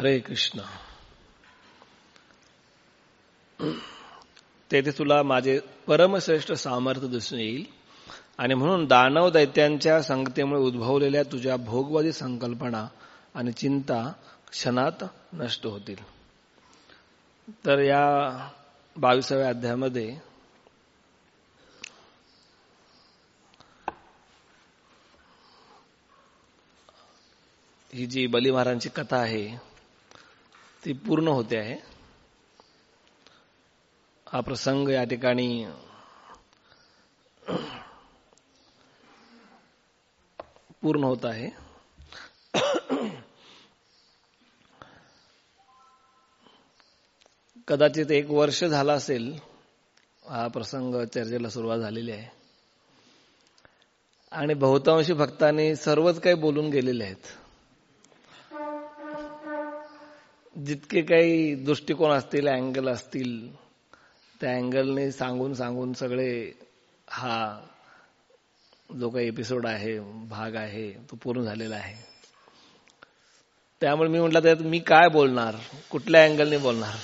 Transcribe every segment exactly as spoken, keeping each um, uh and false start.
हरे कृष्ण. तेथे तुला माझे परमश्रेष्ठ सामर्थ्य दिसून येईल आणि म्हणून दानव दैत्यांच्या संगतीमुळे उद्भवलेल्या तुझ्या भोगवादी संकल्पना आणि चिंता क्षणात नष्ट होतील. तर या बावीसाव्या अध्यायामध्ये ही जी बली महाराजांची कथा आहे ती पूर्ण होते आहे. हा प्रसंग या ठिकाणी पूर्ण होत आहे. कदाचित एक वर्ष झाला असेल हा प्रसंग चर्चेला सुरुवात झालेली आहे आणि बहुतांशी भक्तांनी सर्वच काही बोलून गेलेले आहेत. जितके काही दृष्टिकोन असतील, अँगल असतील, त्या अँगलने सांगून सांगून सगळे हा जो काही एपिसोड आहे, भाग आहे, तो पूर्ण झालेला आहे. त्यामुळे मी म्हटलं त्यात मी काय बोलणार, कुठल्या अँगलने बोलणार.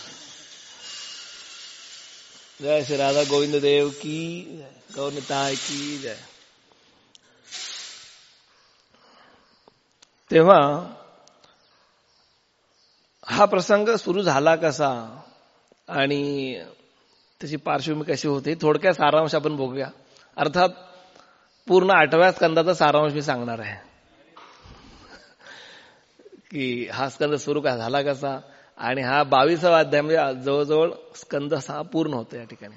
जय श्री राधा गोविंद देव की, गौरनिताय की जय. तेव्हा हा प्रसंग सुरू झाला कसा आणि त्याची पार्श्वभूमी कशी होती थोडक्यात सारांश आपण बघूया. अर्थात पूर्ण आठव्या स्कंदाचा सारांश मी सांगणार आहे की हा स्कंद सुरू का झाला कसा आणि हा बावीसावा अध्याय म्हणजे जवळजवळ स्कंद सहा पूर्ण होतो या ठिकाणी.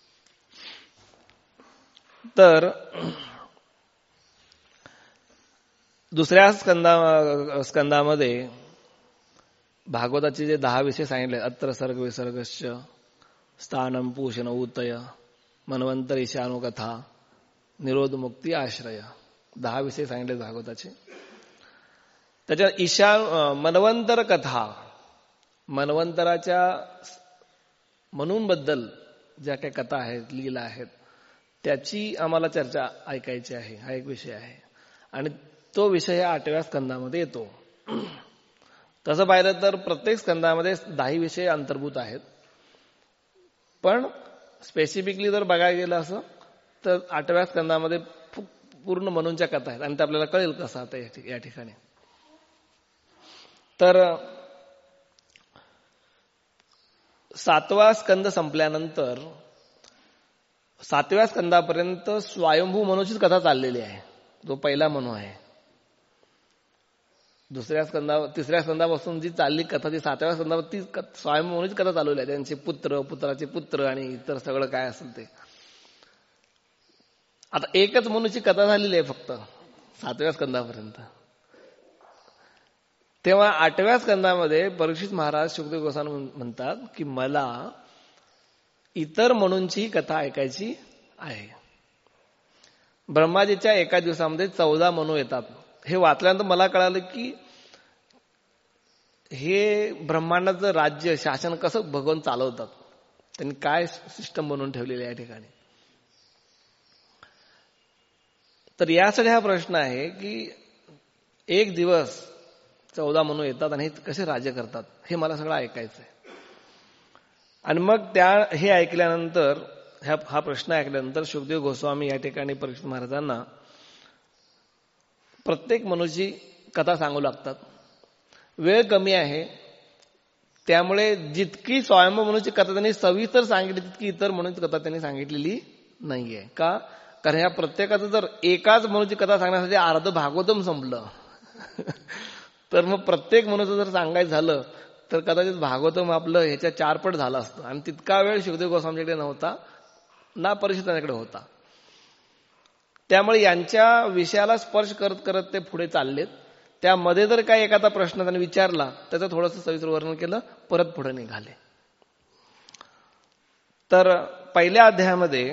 तर दुसऱ्या स्कंदा स्कंदामध्ये भागवताचे जे दहा विषय सांगितले, अत्र सर्ग विसर्गश्च, स्थानम पूषण उतय, मनवंतर ईशानो कथा, निरोध मुक्ती आश्रय, दहा विषय सांगितले भागवताचे. त्याच्यात ईशा मनवंतर कथा, मनवंतराच्या मनूंबद्दल ज्या काही कथा आहेत, लीला आहेत, त्याची आम्हाला चर्चा ऐकायची आहे. हा एक विषय आहे आणि तो विषय या आठव्या स्कंदामध्ये येतो. तसं पाहिलं तर प्रत्येक स्कंदामध्ये दहा विषय अंतर्भूत आहेत, पण स्पेसिफिकली जर बघायला गेलं असं तर आठव्या स्कंदामध्ये पूर्ण मनूंच्या कथा आहेत आणि ते आपल्याला कळेल कसं आता या ठिकाणी. तर सातवा स्कंद संपल्यानंतर सातव्या स्कंदापर्यंत स्वयंभू मनूचीच कथा चाललेली आहे, जो पहिला मनू आहे. दुसऱ्या स्कंदा तिसऱ्या स्कंदापासून जी चालली कथा ती सातव्या स्कंदावर ती स्वयंभू मनूची कथा चालवली आहे. त्यांचे पुत्र, पुत्राचे पुत्र आणि इतर सगळं काय असेल ते. आता एकच मनूची कथा झालेली आहे फक्त सातव्या स्कंदापर्यंत. तेव्हा आठव्या स्कंदामध्ये परीक्षित महाराज शुकदेव गोस्वामी म्हणतात की मला इतर मनूंची कथा ऐकायची आहे. ब्रह्माजीच्या एका दिवसामध्ये चौदा मनू येतात. हे वाचल्यानंतर मला कळालं की हे ब्रह्मांडाचं राज्य शासन कसं भगवान चालवतात, त्यांनी काय सिस्टम बनवून ठेवलेली आहे या ठिकाणी. तर यासाठी हा प्रश्न आहे की एक दिवस चौदा मनू येतात आणि हे कसे राज्य करतात हे मला सगळं ऐकायचं आहे. आणि मग त्या हे ऐकल्यानंतर ह्या हा प्रश्न ऐकल्यानंतर शुकदेव गोस्वामी या ठिकाणी परीक्षित महाराजांना प्रत्येक मनूची कथा सांगू लागतात. वेळ कमी आहे त्यामुळे जितकी स्वयंभू मनूची कथा त्यांनी सविस्तर सांगितली तितकी इतर मनूची कथा त्यांनी सांगितलेली नाहीये. का? कारण ह्या प्रत्येकाचं जर एकाच मनूची कथा सांगण्यासाठी अर्ध भागवतम संपलं तर मग प्रत्येक मनूचं जर सांगायचं झालं तर कदाचित भागवतम आपलं ह्याच्या चारपट झालं असतं आणि तितका वेळ शुकदेव गोस्वामीकडे नव्हता ना परीक्षितांकडे होता. त्यामुळे यांच्या विषयाला स्पर्श करत करत ते पुढे चाललेत. त्यामध्ये जर काही एखादा प्रश्न त्यांनी विचारला त्याचं थोडंसं सविस्तर वर्णन केलं, परत पुढे निघाले. तर पहिल्या अध्यायामध्ये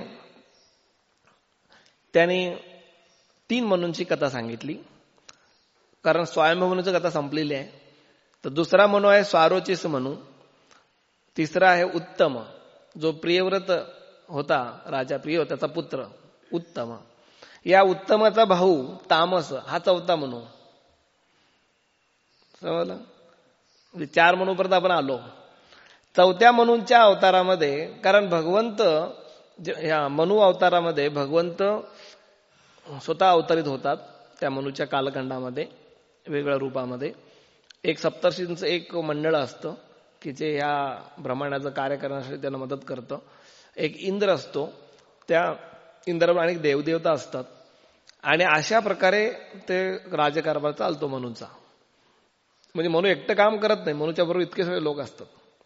त्यांनी तीन मनूंची कथा सांगितली कारण स्वयंभू मनूची कथा संपलेली आहे. तर दुसरा मनू आहे स्वारोचिस मनू, तिसरा आहे उत्तम जो प्रियव्रत होता, राजा प्रिय त्याचा पुत्र उत्तम. या उत्तमाचा भाऊ तामस हा चौथा मनू. समजलं? चार मनूपर्यंत आपण आलो. चौथ्या मनूंच्या अवतारामध्ये, कारण भगवंत ह्या मनू अवतारामध्ये भगवंत स्वतः अवतरित होतात त्या मनूच्या कालखंडामध्ये वेगवेगळ्या रूपामध्ये. एक सप्तर्षींचं एक मंडळ असतं की जे ह्या ब्रह्मांडाचं कार्य करण्यासाठी त्यांना मदत करतं. एक इंद्र असतो, त्या इंद्रावर अनेक देवदेवता असतात आणि अशा प्रकारे ते राजकारभार चालतो मनूचा. म्हणजे मनू एकटं काम करत नाही, मनूच्या बरोबर इतके सगळे लोक असतात.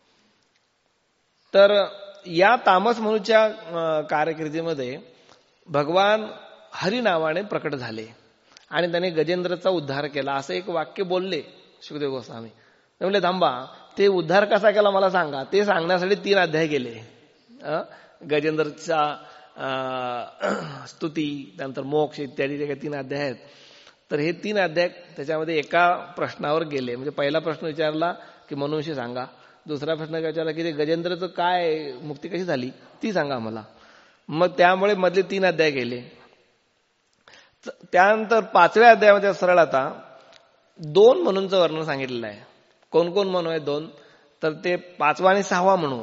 तर या तामस मनूच्या कारकिर्दीमध्ये भगवान हरी नावाने प्रकट झाले आणि त्याने गजेंद्रचा उद्धार केला असं एक वाक्य बोलले शुकदेव गोस्वामी. म्हणले थांबा, ते उद्धार कसा केला मला सांगा. ते सांगण्यासाठी तीन अध्याय गेले. गजेंद्रचा स्तुती, त्यानंतर मोक्ष इत्यादी जे काही तीन अध्याय आहेत. तर हे तीन अध्याय त्याच्यामध्ये एका प्रश्नावर गेले. म्हणजे पहिला प्रश्न विचारला की मनुष्य सांगा, दुसरा प्रश्न विचारला की ते गजेंद्रचं काय मुक्ती कशी झाली ती सांगा मला. मग त्यामुळे मधले तीन अध्याय गेले. त्यानंतर पाचव्या अध्यायामध्ये सरळ आता दोन मनूंचं वर्णन सांगितलेलं आहे. कोण कोण मनू आहे दोन, तर ते पाचवा आणि सहावा मनू.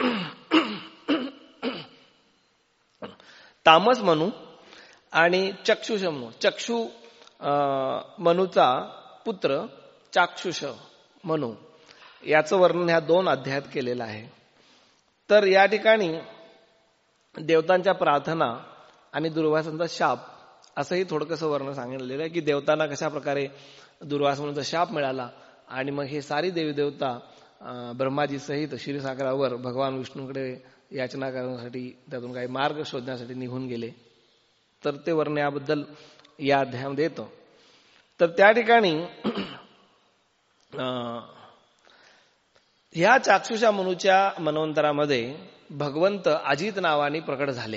तामस मनू आणि चक्षुष मनू. चक्षु मनूचा पुत्र चाक्षुष मनू, याचं वर्णन ह्या दोन अध्यायात केलेलं आहे. तर या ठिकाणी देवतांच्या प्रार्थना आणि दुर्वासांचा शाप असंही थोडकसं वर्णन सांगितलेलं आहे की देवतांना कशा प्रकारे दुर्वासांचा शाप मिळाला आणि मग हे सारी देवी देवता ब्रह्माजी सहित क्षीरसागरावर भगवान विष्णूकडे याचना करण्यासाठी, त्यातून काही मार्ग शोधण्यासाठी निघून गेले. तर ते वर्णन याबद्दल या अध्यायामध्ये येतं. तर त्या ठिकाणी ह्या चाक्षुषा मनूच्या मनवंतरामध्ये भगवंत अजित नावाने प्रकट झाले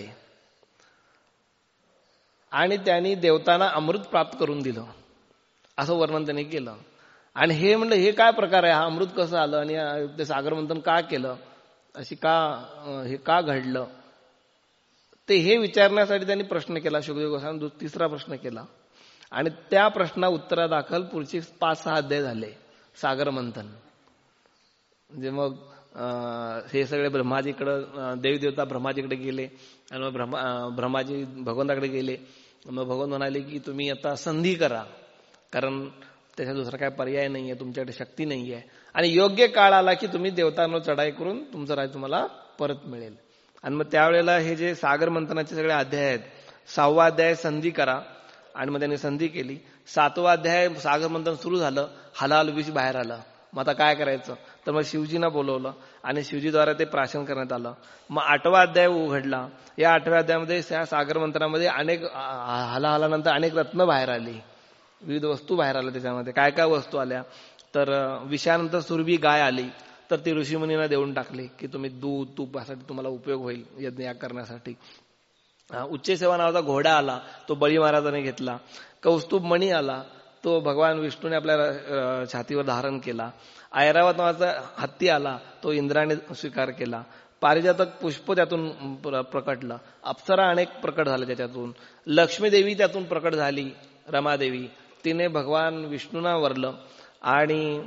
आणि त्यांनी देवतांना अमृत प्राप्त करून दिलं असं वर्णन त्यांनी केलं. आणि हे म्हणलं हे काय प्रकार आहे, हा अमृत कसं आलं आणि ते सागरमंथन का केलं, अशी का हे का घडलं, ते हे विचारण्यासाठी त्यांनी प्रश्न केला. शुकदेव गोस्वामी तिसरा प्रश्न केला आणि त्या प्रश्ना उत्तरादाखल पुढचे पाच सहा अध्याय झाले सागरमंथन. म्हणजे मग हे सगळे ब्रह्माजीकडं, देवी देवता ब्रह्माजीकडे गेले आणि मग ब्रह्मा ब्रह्माजी भगवंताकडे गेले. मग भगवंत म्हणाले की तुम्ही आता संधी करा, कारण त्याचा दुसरा काय पर्याय नाहीये, तुमच्याकडे शक्ती नाहीये आणि योग्य काळ आला की तुम्ही देवतांवर चढाई करून तुमचं राज्य तुम्हाला परत मिळेल. आणि मग त्यावेळेला हे जे सागर मंथनाचे सगळे अध्याय आहेत, सहावा अध्याय संधी करा आणि मग त्यांनी संधी केली. सातवा अध्याय सागर मंथन सुरू झालं, हलाल विष बाहेर आलं. मग आता काय करायचं, तर मग शिवजींना बोलवलं आणि शिवजीद्वारा ते प्राशन करण्यात आलं. मग आठवा अध्याय उघडला. या आठव्या अध्यायामध्ये त्या सागर मंथनामध्ये अनेक हलाहलानंतर अनेक रत्न बाहेर आली, विविध वस्तू बाहेर आल्या. त्याच्यामध्ये काय काय वस्तू आल्या, तर विषयानंतर सुरभी गाय आली, तर ती ऋषीमुनींना देऊन टाकली की तुम्ही दूध तूप यासाठी तुम्हाला उपयोग होईल यज्ञ याग करण्यासाठी. उच्चसेवा नावाचा घोडा आला, तो बळी महाराजांनी घेतला. कौस्तुभ मणी आला, तो भगवान विष्णूने आपल्या छातीवर धारण केला. ऐरावत नावाचा हत्ती आला, तो इंद्राने स्वीकार केला. पारिजातक पुष्प त्यातून प्रकटलं. अप्सरा अनेक प्रकट झाले त्याच्यातून. लक्ष्मी देवी त्यातून प्रकट झाली, रमादेवी, तिने भगवान विष्णूंना वरलं. आणि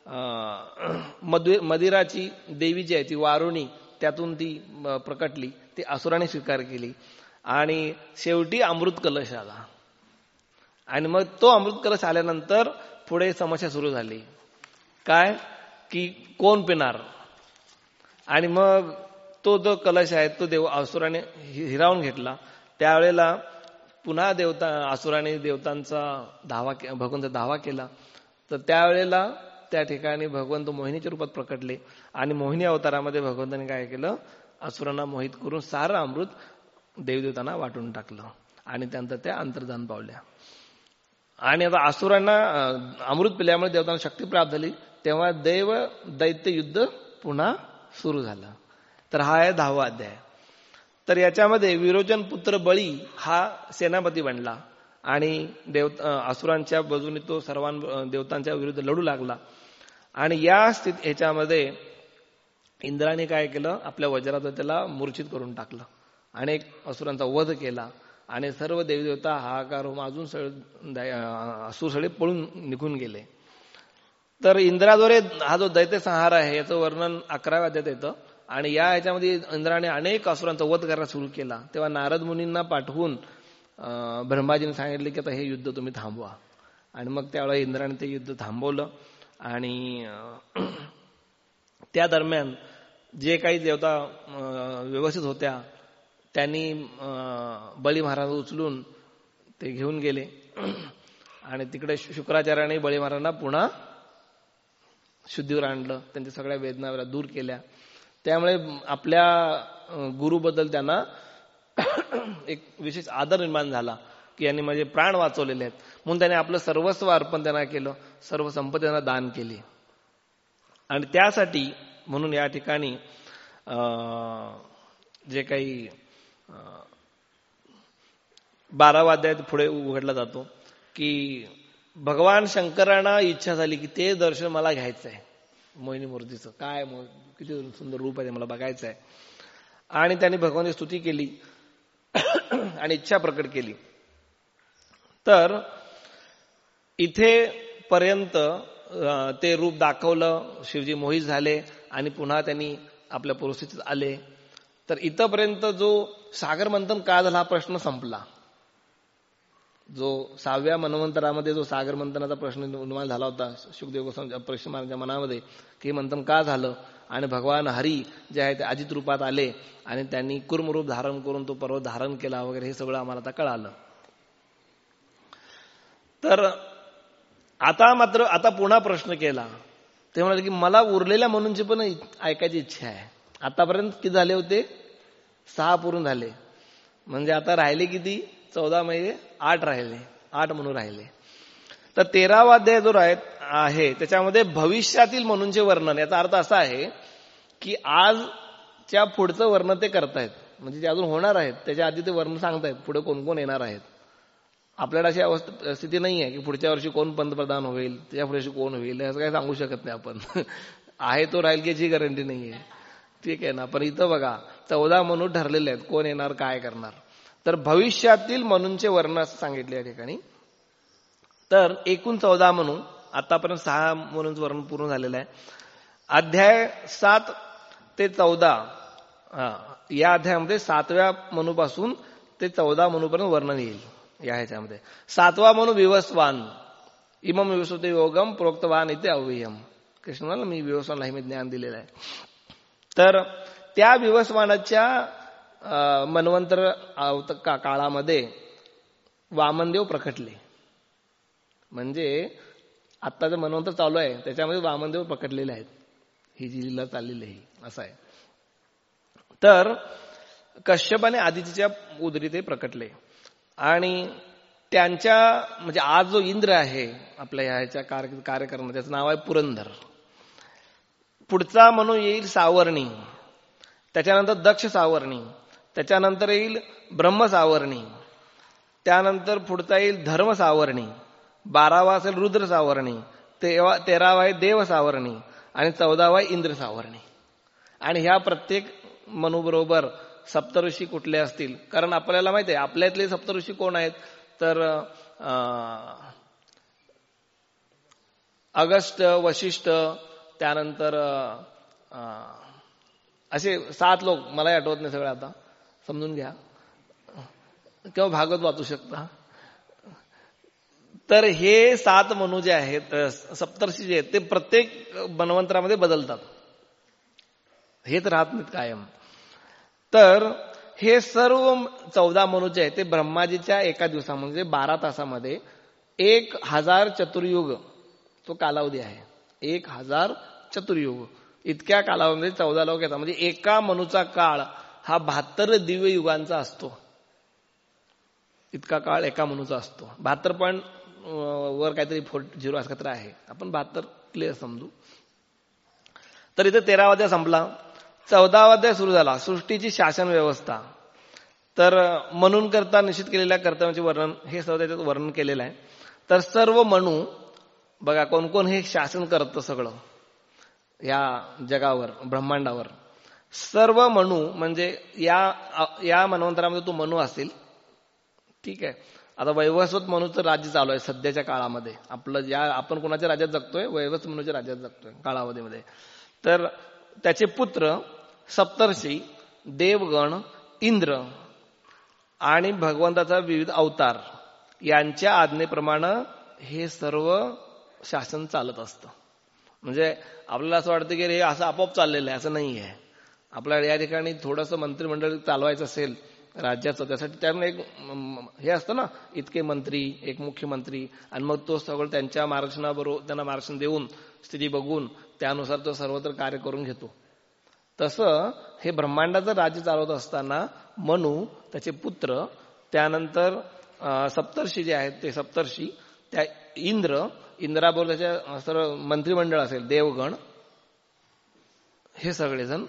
मदिराची देवी जी आहे ती वारुणी, त्यातून ती प्रकटली, ती असुराने स्वीकार केली. आणि शेवटी अमृत कलश आला. आणि मग तो अमृत कलश आल्यानंतर पुढे समस्या सुरू झाली, काय की कोण पिणार. आणि मग तो जो कलश आहे तो देव असुराने हिरावून घेतला. त्यावेळेला पुन्हा देवता असुराने देवतांचा धावा, भगवंत धावा केला. तर त्यावेळेला त्या ठिकाणी भगवंत मोहिनीच्या रूपात प्रकटले आणि मोहिनी अवतारामध्ये भगवंतांनी काय केलं, असुरांना मोहित करून सारं अमृत देवदेवतांना वाटून टाकलं आणि त्यानंतर त्या अंतर्धान पावल्या. आणि आता असुरांना अमृत पिल्यामुळे देवतांना शक्ती प्राप्त झाली. तेव्हा देव दैत्य युद्ध पुन्हा सुरू झालं. तर हा आहे दहावा अध्याय. तर याच्यामध्ये विरोचन पुत्र बळी हा सेनापती बनला आणि देव असुरांच्या बाजूने तो सर्वां देवतांच्या विरुद्ध लढू लागला. आणि या स्थित ह्याच्यामध्ये इंद्राने काय केलं, आपल्या वज्रात त्याला मूर्छित करून टाकलं, अनेक असुरांचा वध केला आणि सर्व देवदेवता हाहाकार होऊन अजून सगळे असुर सगळे पळून निघून गेले. तर इंद्राद्वारे हा जो दैत्य संहार आहे याचं वर्णन अकराव्या अध्यायात येतं. आणि या ह्याच्यामध्ये इंद्राने अनेक असुरांचा वध करायला सुरू केला. तेव्हा नारद मुनींना पाठवून ब्रह्माजीने सांगितले की आता हे युद्ध तुम्ही थांबवा. आणि मग त्यावेळेला इंद्राने ते युद्ध थांबवलं. आणि त्या दरम्यान जे काही देवता व्यवस्थित होत्या त्यांनी बळी महाराज उचलून ते घेऊन गेले. आणि तिकडे शुक्राचार्याने बळी महाराजांना पुन्हा शुद्धीवर आणलं, त्यांच्या सगळ्या वेदना दूर केल्या. त्यामुळे आपल्या गुरुबद्दल त्यांना एक विशेष आदर निर्माण झाला की यांनी माझे प्राण वाचवलेले आहेत. म्हणून त्याने आपलं सर्वस्व अर्पण त्यांना केलं, सर्व संपत्ती त्यांना दान केली. आणि त्यासाठी म्हणून या ठिकाणी जे काही बारावा अध्याय पुढे उघडला जातो की भगवान शंकरांना इच्छा झाली की ते दर्शन मला घ्यायचं आहे, मोहिनी मूर्तीचं. काय किती सुंदर रूप आहे ते मला बघायचं आहे. आणि त्यांनी भगवानची स्तुती केली आणि इच्छा प्रकट केली. तर इथे पर्यंत ते रूप दाखवलं, शिवजी मोहित झाले आणि पुन्हा त्यांनी आपल्या परिस्थितीत आले. तर इथंपर्यंत जो सागर मंथन का झाला हा प्रश्न संपला. जो सहाव्या मनवंतरामध्ये जो सागर मंथनाचा प्रश्न निर्माण झाला होता शुकदेव गोस्वामी परीक्षित महाराजांच्या मनामध्ये की हे मंथन का झालं, आणि भगवान हरी जे आहे ते अजित रूपात आले आणि त्यांनी कुर्मरूप धारण करून तो पर्वत धारण केला वगैरे, हे सगळं आम्हाला आता कळालं. तर आता मात्र आता पुन्हा प्रश्न केला. ते म्हणाले की मला उरलेल्या म्हणूनची पण ऐकायची इच्छा आहे. आतापर्यंत किती झाले होते? सहा पूर्ण झाले. म्हणजे आता राहिले किती? चौदा महिने आठ राहिले, आठ म्हणून राहिले. तर तेरावा अध्याय जो आहे त्याच्यामध्ये भविष्यातील म्हणूनचे वर्णन. याचा अर्थ असा आहे की आजच्या पुढचं वर्णन ते करतायत, म्हणजे ते अजून होणार आहेत त्याच्या आधी ते वर्णन सांगतायत पुढे कोण कोण येणार आहेत. आपल्याला अशी अवस्था स्थिती नाही आहे की पुढच्या वर्षी कोण पंतप्रधान होईल, त्याच्या पुढे कोण होईल, असं काही सांगू शकत नाही आपण. आहे तो राहील की याची गॅरंटी नाही आहे, ठीक आहे ना. पण इथं बघा चौदा मनू ठरलेले आहेत कोण येणार काय करणार. तर भविष्यातील मनूंचे वर्ण असं सांगितले या ठिकाणी. तर एकूण चौदा मनू, आतापर्यंत सहा मनूंचं वर्ण पूर्ण झालेलं आहे. अध्याय सात ते चौदा या अध्यायामध्ये सातव्या मनूपासून ते चौदा मनूपर्यंत वर्णन येईल या ह्याच्यामध्ये. सातवा मनू विवस्वान, इमम विवस्वते योगम प्रोक्तवान इथे अव्ययम. कृष्ण म्हणाला मी विवस्वानला हे मी ज्ञान दिलेलं आहे. तर त्या विवस्वानाच्या मनवंतर काळामध्ये वामनदेव प्रकटले. म्हणजे आत्ता जे मनवंतर चालू आहे त्याच्यामध्ये वामनदेव प्रकटलेले आहेत. ही जी लीला चाललेली आहे असं आहे. तर कश्यपाने आदितीच्या उदरी ते प्रकटले आणि त्यांच्या म्हणजे आज जो इंद्र आहे आपल्या ह्याच्या कार्यक्रमात त्याचं नाव आहे पुरंदर. पुढचा म्हणून येईल सावर्णी, त्याच्यानंतर दक्ष सावर्णी, त्याच्यानंतर येईल ब्रह्म सावर्णी, त्यानंतर पुढचा येईल धर्म सावर्णी, बारावा असेल रुद्र सावर्णी, तेवा तेरावा आहे देव सावर्णी आणि चौदावा आहे इंद्र सावर्णी. आणि ह्या प्रत्येक मनूबरोबर सप्तऋषी कुठले असतील, कारण आपल्याला माहिती आहे आपल्यातले सप्तऋषी कोण आहेत. तर अगस्ट, वशिष्ठ, त्यानंतर असे सात लोक, मलाही आठवत नाही सगळं आता, समजून घ्या किंवा भागवत वाचू शकता. तर हे सात मनू जे आहेत सप्तर्षी जे आहेत ते प्रत्येक मनवंतरामध्ये बदलतात, हेच राहत नाहीत कायम. तर हे सर्व चौदा मनू जे आहेत ते ब्रह्माजीच्या एका दिवसा म्हणजे बारा तासामध्ये एक हजार चतुर्युग तो कालावधी आहे. एक हजार चतुर्युग इतक्या कालावधीमध्ये चौदा लोक येतात. म्हणजे एका मनूचा काळ हा बहात्तर दिव्य युगांचा असतो. इतका काळ एका मनूचा असतो. बहात्तर पॉईंट वर काहीतरी फोर झिरो असं काहीतरी आहे, आपण बहात्तर क्लिअर समजू. तर इथे तेरावा अध्याय संपला. चौदावा अध्याय सुरू झाला, सृष्टीची शासन व्यवस्था. तर मनून करता निश्चित केलेल्या कर्तव्याचे वर्णन हे सर्व त्याच्यात वर्णन केलेलं आहे. तर सर्व मनू बघा कोण कोण हे शासन करतं सगळं या जगावर ब्रह्मांडावर. सर्व मनू म्हणजे या या मनवंतरामध्ये तो मनू असेल, ठीक आहे. आता वैवस्वत मनूचं राज्य चालू आहे सध्याच्या काळामध्ये. आपलं ज्या आपण कोणाच्या राज्यात जगतोय, वैवस्वत मनूच्या राज्यात जगतोय कालावधीमध्ये. तर त्याचे पुत्र सप्तर्षी, देवगण, इंद्र आणि भगवंताचा विविध अवतार यांच्या आज्ञेप्रमाणे हे सर्व शासन चालत असतं. म्हणजे आपल्याला असं वाटतं की हे असं आपोआप चाललेलं आहे, असं नाही आहे. आपल्याला या ठिकाणी थोडंसं मंत्रिमंडळ चालवायचं असेल राज्याचं, त्यासाठी त्यामुळे एक हे असतं ना, इतके मंत्री, एक मुख्यमंत्री, आणि मग तो सगळं त्यांच्या मार्गदर्शनाबरोबर त्यांना मार्गदर्शन देऊन स्थिती बघून त्यानुसार तो सर्वत्र कार्य करून घेतो. तसं हे ब्रह्मांडाचं राज्य चालवत असताना मनू, त्याचे पुत्र, त्यानंतर सप्तर्षी जे आहेत ते सप्तर्षी, त्या इंद्र, इंद्राबरोबर त्याच्या सर्व मंत्रिमंडळ असेल, देवगण, हे सगळेजण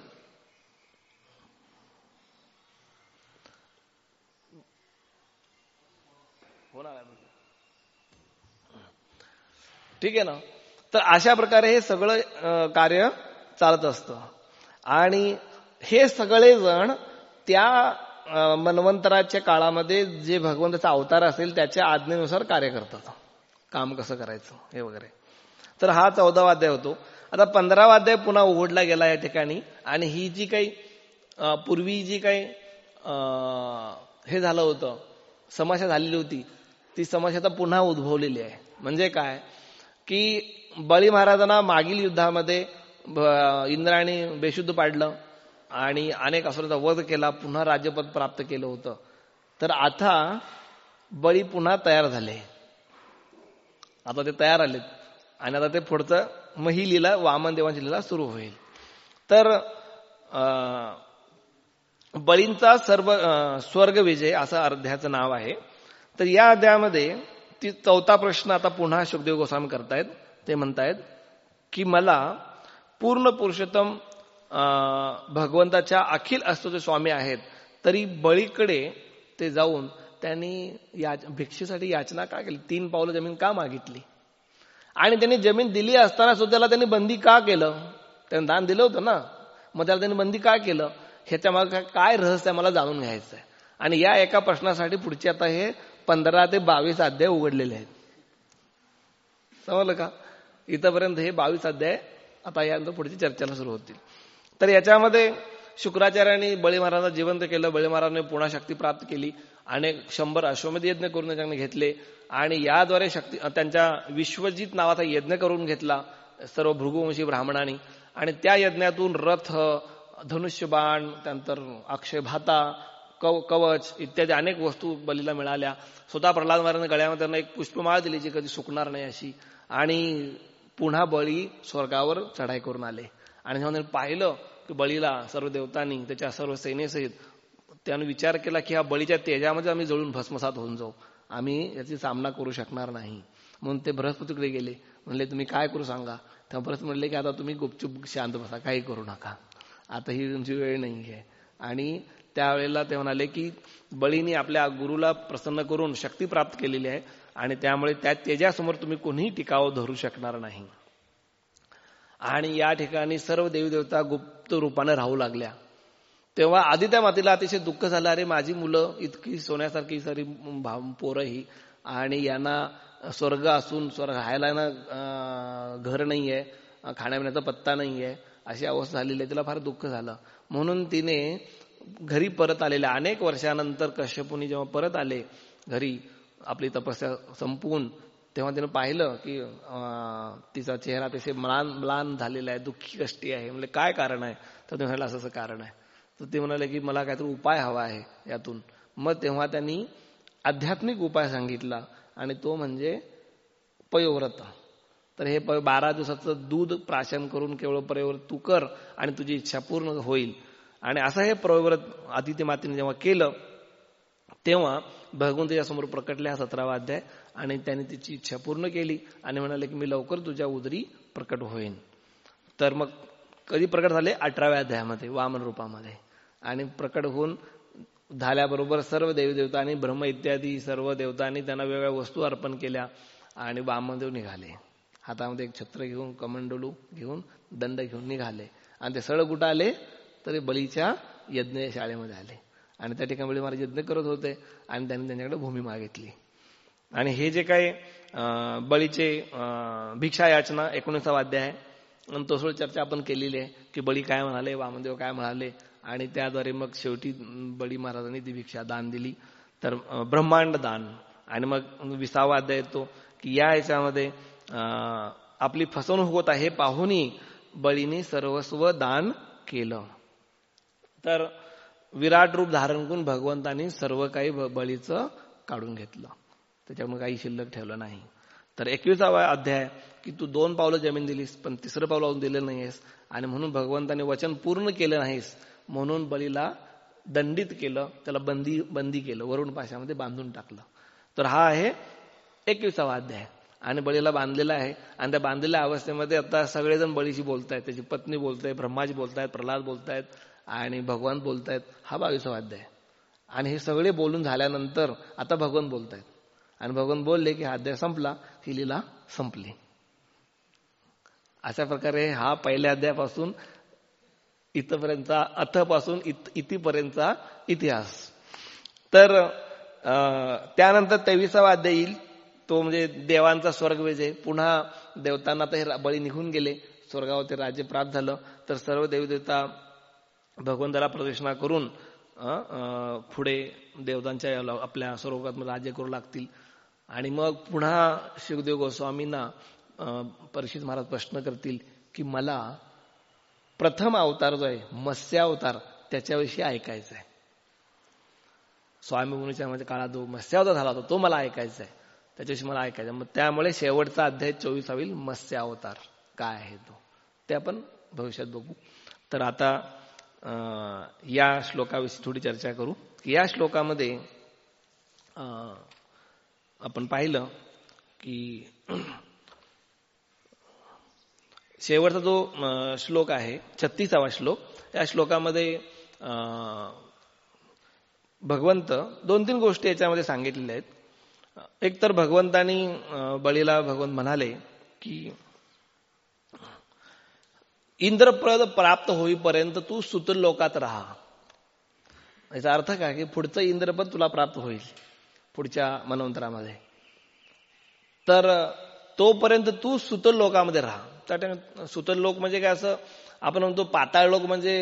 ठीक आहे ना. तर अशा प्रकारे हे सगळं कार्य चालत असतं. आणि हे सगळे जण त्या मन्वंतराच्या काळामध्ये जे भगवंताचा अवतार असेल त्याच्या आज्ञेनुसार कार्य करतात, काम कसं करायचं हे वगैरे. तर हा चौदावा अध्याय होतो. आता पंधरावा अध्याय पुन्हा उघडला गेला या ठिकाणी. आणि ही जी काही पूर्वी जी काही हे झालं होतं, समस्या झालेली होती, ती समस्या आता पुन्हा उद्भवलेली आहे. म्हणजे काय की बळी महाराजांना मागील युद्धामध्ये इंद्राने बेशुद्ध पाडलं आणि अनेक असुरांचा वध केला, पुन्हा राज्यपद प्राप्त केलं होतं. तर आता बळी पुन्हा तयार झाले, आता ते तयार आलेत आणि आता ते पुढचं मग ही लीला, वामन देवांची लीला सुरू होईल. तर बळींचा सर्व स्वर्ग विजय असं अध्यायाचं नाव आहे. तर या अध्यायामध्ये ती चौथा प्रश्न आता पुन्हा शुकदेव गोस्वामी करतायत. ते म्हणतायत की मला पूर्ण पुरुषोत्तम भगवंताच्या अखिल अस्तित्वाचे स्वामी आहेत, तरी बळीकडे ते जाऊन त्यांनी या भिक्षेसाठी याचना का केली, तीन पावलं जमीन का मागितली, आणि त्यांनी जमीन दिली असताना सुद्धा त्याला त्यांनी बंदी का केलं, त्यांनी दान दिलं होतं ना, मग त्याला त्यांनी बंदी का केलं, ह्याच्या मागे काय रहस्य मला जाणून घ्यायचं आहे. आणि या एका प्रश्नासाठी पुढचे आता हे पंधरा ते बावीस अध्याय उघडलेले आहेत. समजलं का? इथंपर्यंत हे बावीस अध्याय आता यानंतर पुढची चर्चेला सुरू होतील. तर याच्यामध्ये शुक्राचार्यांनी बळी महाराजांना जिवंत केलं, बळी महाराजांनी पुन्हा शक्ती प्राप्त केली, अनेक शंभर अश्वमेध यज्ञ करून त्याच्याने घेतले आणि याद्वारे शक्ती त्यांच्या विश्वजित नावाचा यज्ञ करून घेतला सर्व भृगुवंशी ब्राह्मणांनी. आणि त्या यज्ञातून रथ, धनुष्यबाण, त्यानंतर अक्षय भाता, कव कवच इत्यादी अनेक वस्तू बलीला मिळाल्या. स्वतः प्रल्हाद महाराजांनी गळ्यामध्ये त्यांना एक पुष्पमाळ दिली जी कधी सुकणार नाही अशी. आणि पुन्हा बळी स्वर्गावर चढाई करून आले. आणि जेव्हा त्यांनी पाहिलं की बळीला सर्व देवतांनी त्याच्या सर्व सेनेसहित, त्याने विचार केला की ह्या बळीच्या तेजामध्ये आम्ही जळून भस्मसात होऊन जाऊ, आम्ही याची सामना करू शकणार नाही. म्हणून ते बृहस्पतीकडे गेले, म्हणले तुम्ही काय करू सांगा. तेव्हा बृहस्पती म्हणले की आता तुम्ही गुपचूप शांत बसा, काही करू नका, आता ही तुमची वेळ नाही आहे. आणि त्यावेळेला ते म्हणाले की बळीने आपल्या गुरुला प्रसन्न करून शक्ती प्राप्त केलेली आहे आणि त्यामुळे त्या तेजासमोर तुम्ही कोणीही टिकावं धरू शकणार नाही. आणि या ठिकाणी सर्व देवी देवता गुप्त रूपाने राहू लागल्या. तेव्हा आदित्य मातेला अतिशय दुःख झालं, अरे माझी मुलं इतकी सोन्यासारखी सारी पोरं ही, आणि यांना स्वर्ग असून स्वर्ग राहायला ना घर नाहीये, खाण्यापिण्याचा पत्ता नाहीये, अशी अवस्था झालेली आहे. तिला फार दुःख झालं. म्हणून तिने घरी परत आलेल्या अनेक वर्षानंतर कश्यपुनी जेव्हा परत आले घरी आपली तपस्या संपवून, तेव्हा तिनं पाहिलं की तिचा चेहरा अतिशय म्लान म्लान झालेला आहे, दुःखी कष्टी आहे. म्हणजे काय कारण आहे? तर ते म्हणाले असं असं कारण आहे. तर ते म्हणाले की मला काहीतरी उपाय हवा आहे यातून. मग तेव्हा त्यांनी आध्यात्मिक उपाय सांगितला आणि तो म्हणजे पयोव्रत. तर हे बारा दिवसाचं दूध प्राशन करून केवळ पयोव्रत तू कर आणि तुझी इच्छा पूर्ण होईल. आणि असं हे पयोव्रत आदित्य मातेने जेव्हा केलं तेव्हा भगवंत त्याच्या समोर प्रकटले हा सतरावा अध्याय. आणि त्याने तिची इच्छा पूर्ण केली आणि म्हणाले की मी लवकर तुझ्या उदरी प्रकट होईन. तर मग कधी प्रकट झाले? अठराव्या अध्यायामध्ये वामन रूपामध्ये. आणि प्रकट होऊन झाल्याबरोबर सर्व देवी देवतांनी ब्रह्म इत्यादी सर्व देवतांनी त्यांना वेगवेगळ्या वस्तू अर्पण केल्या आणि वामनदेव निघाले. हातामध्ये एक छत्र घेऊन, कमंडलू घेऊन, दंड घेऊन निघाले. आणि ते सळ कुठं आले? तरी बळीच्या यज्ञ शाळेमध्ये आले. आणि त्या ठिकाणी बळी महाराज यज्ञ करत होते आणि त्यांनी त्यांच्याकडे भूमी मागितली. आणि हे जे काही बळीचे भिक्षा याचना एकोणीसावा अध्याय आहे. आणि तो सोड चर्चा आपण केलेली आहे की बळी काय म्हणाले, वामनदेव काय म्हणाले, आणि त्याद्वारे मग शेवटी बळी महाराजांनी ती भिक्षा दान दिली. तर ब्रह्मांड दान. आणि मग विसावा अध्याय येतो की या याच्यामध्ये आपली फसवणूक होत आहे पाहूनही बळीने सर्वस्व दान केलं. तर विराट रूप धारण करून भगवंतानी सर्व काही बळीचं काढून घेतलं, त्याच्यामुळे काही शिल्लक ठेवलं नाही. तर एकविसावा अध्याय की तू दोन पावलं जमीन दिलीस पण तिसरं पावलं अजून दिलेलं नाहीयेस, आणि म्हणून भगवंताने वचन पूर्ण केलं नाहीस म्हणून बळीला दंडित केलं, त्याला बंदी बंदी केलं, वरुण पाशामध्ये बांधून टाकलं. तर हा आहे एकविसावा अध्याय. आणि बळीला बांधलेला आहे. आणि त्या बांधलेल्या अवस्थेमध्ये आता सगळेजण बळीशी बोलतायत, त्याची पत्नी बोलतायत, ब्रह्माजी बोलतायत, प्रल्हाद बोलतायत आणि भगवान बोलतायत. हा बावीसावा अध्याय. आणि हे सगळे बोलून झाल्यानंतर आता भगवान बोलतायत आणि भगवान बोलले की हा अध्याय संपला, ही लीला संपली. अशा प्रकारे हा पहिल्या अध्यायापासून इथपर्यंतचा अथपासून इत इतिपर्यंतचा इतिहास. तर त्यानंतर तेविसावा अध्याय येईल, तो म्हणजे देवांचा स्वर्ग विजय. पुन्हा देवतांना तर हे बळी निघून गेले, स्वर्गावर ते राज्य प्राप्त झालं. तर सर्व देवदेवता भगवंताला प्रदक्षिणा करून पुढे देवतांच्या आपल्या स्वर्गात राज्य करू लागतील. आणि मग पुन्हा शुकदेव गोस्वामींना परीक्षित महाराज प्रश्न करतील की मला प्रथम अवतार जो आहे मत्स्य अवतार त्याच्याविषयी ऐकायचं आहे. स्वामीमुनीच्या म्हणजे काळात जो मत्स्य अवतार झाला होता तो मला ऐकायचा आहे, त्याच्याविषयी मला ऐकायचं. मग त्यामुळे शेवटचा अध्याय चोवीसा होईल मत्स्य अवतार काय आहे तो, ते आपण भविष्यात बघू. तर आता या श्लोकाविषयी थोडी चर्चा करू. या श्लोकामध्ये आपण पाहिलं की शेवटचा जो श्लोक आहे छत्तीसावा श्लोक, या श्लोकामध्ये भगवंत दोन तीन गोष्टी याच्यामध्ये सांगितलेल्या आहेत. एक तर भगवंतानी बळीला भगवंत म्हणाले की इंद्रप्रद प्राप्त होईपर्यंत तू सुतल लोकात राहा. याचा अर्थ काय की पुढचं इंद्रपद तुला प्राप्त होईल पुढच्या मनवंतरामध्ये, तर तोपर्यंत तू सुतल लोकामध्ये राहा. त्या सुतल लोक म्हणजे काय, असं आपण म्हणतो पाताळ लोक म्हणजे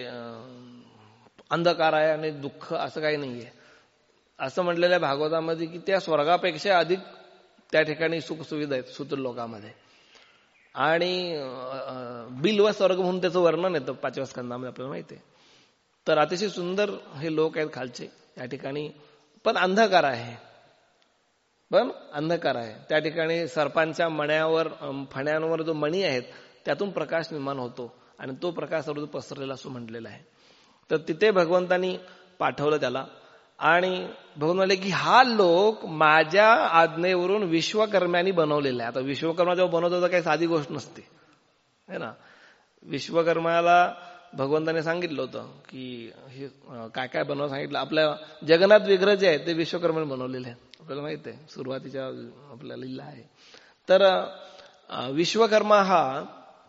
अंधकार आहे आणि दुःख, असं काही नाहीये. असं म्हटलेलं आहे भागवतामध्ये की त्या स्वर्गापेक्षा अधिक त्या ठिकाणी सुख सुविधा आहेत सुतल लोकामध्ये. आणि बिल्व स्वर्ग म्हणून त्याचं वर्णन येतं पाचव्या स्कंदामध्ये, आपल्याला माहिती आहे. तर अतिशय सुंदर हे लोक आहेत खालचे या ठिकाणी, पण अंधकार आहे, पण अंधकार आहे. त्या ठिकाणी सर्पांच्या मण्यावर फण्यांवर जो मणी आहेत त्यातून प्रकाश निर्माण होतो आणि तो प्रकाश सर्व पसरलेला असं म्हटलेला आहे. तर तिथे भगवंतानी पाठवलं त्याला आणि भगवंत म्हणाले की हा लोक माझ्या आज्ञेवरून विश्वकर्म्यांनी बनवलेला आहे. आता विश्वकर्मा जेव्हा बनवतो तर काही साधी गोष्ट नसते है ना. विश्वकर्माला भगवंताने सांगितलं होतं की हे काय काय बनवायला सांगितलं. आपल्या जगन्नाथ विग्रह जे आहेत ते विश्वकर्माने बनवलेले आहेत, आपल्याला माहित आहे, सुरुवातीच्या आपल्याला लिहिलं आहे. तर विश्वकर्मा हा